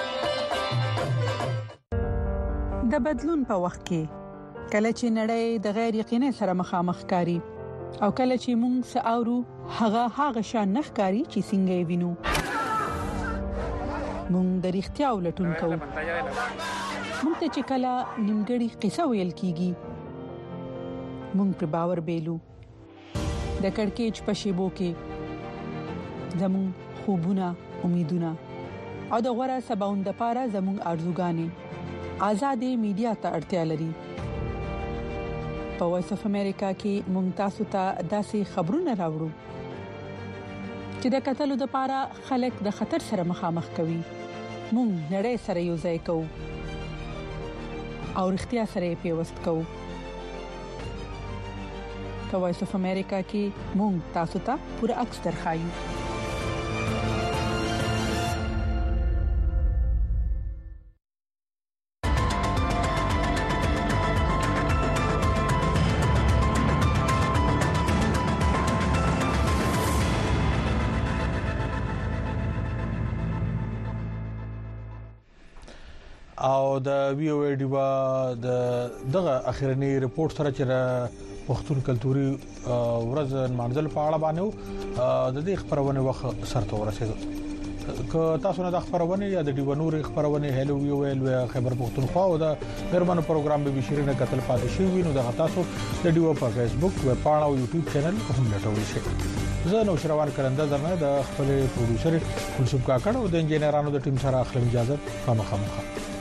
د بدلون په وخت کې کله چې نړۍ د غیر یقیني سره مخامخ کاری او کله چې موږ ساورو هغه شان نخکاری چې څنګه یې وینو، موږ د اړتیا ولټون کوو. موږ ته چې کله نیمګړی قصه ویل کیږي موږ پر باور بیلو. د کڑکېچ په شیبو کې زموږ خوبونه، امیدونه او د غوړه سباوند لپاره زموږ ارزوګانې آزادې میډیا ته اړتیا لري. په وایس اف امریکا کې مونږ تاسو ته داسې خبرونه راوړو چې د قتلو لپاره خلک د خطر سره مخامخ کوي. مونږ نړۍ سره یو ځای کوو او اړتیا سره پیوست کوو. په وایس اف امریکا کې مونږ تاسو ته پوره عکس درخایو. او د وی او ای ډیوا دغه اخیرنی رپورت سره چې پښتون کلتوري ورځ منځل په اړه باندې د دې خبرونه وخت سرته ورسېږي. که تاسو نه د خبرونه یا د ډیوا نور خبرونه هلو وی او ای خبر پښتونخوا او د غرمانو پروګرام به بشیرینه قتل پاتې شي وینو د تاسو د ډیوا په فیسبوک ویب پاڼه او یوټیوب چینل هم لټول شي. زه نو شروان کلنده درنه د خپل پروډوسر منصوب کاکړ او د انجینرانو د ټیم سره اخلم اجازه خامخا.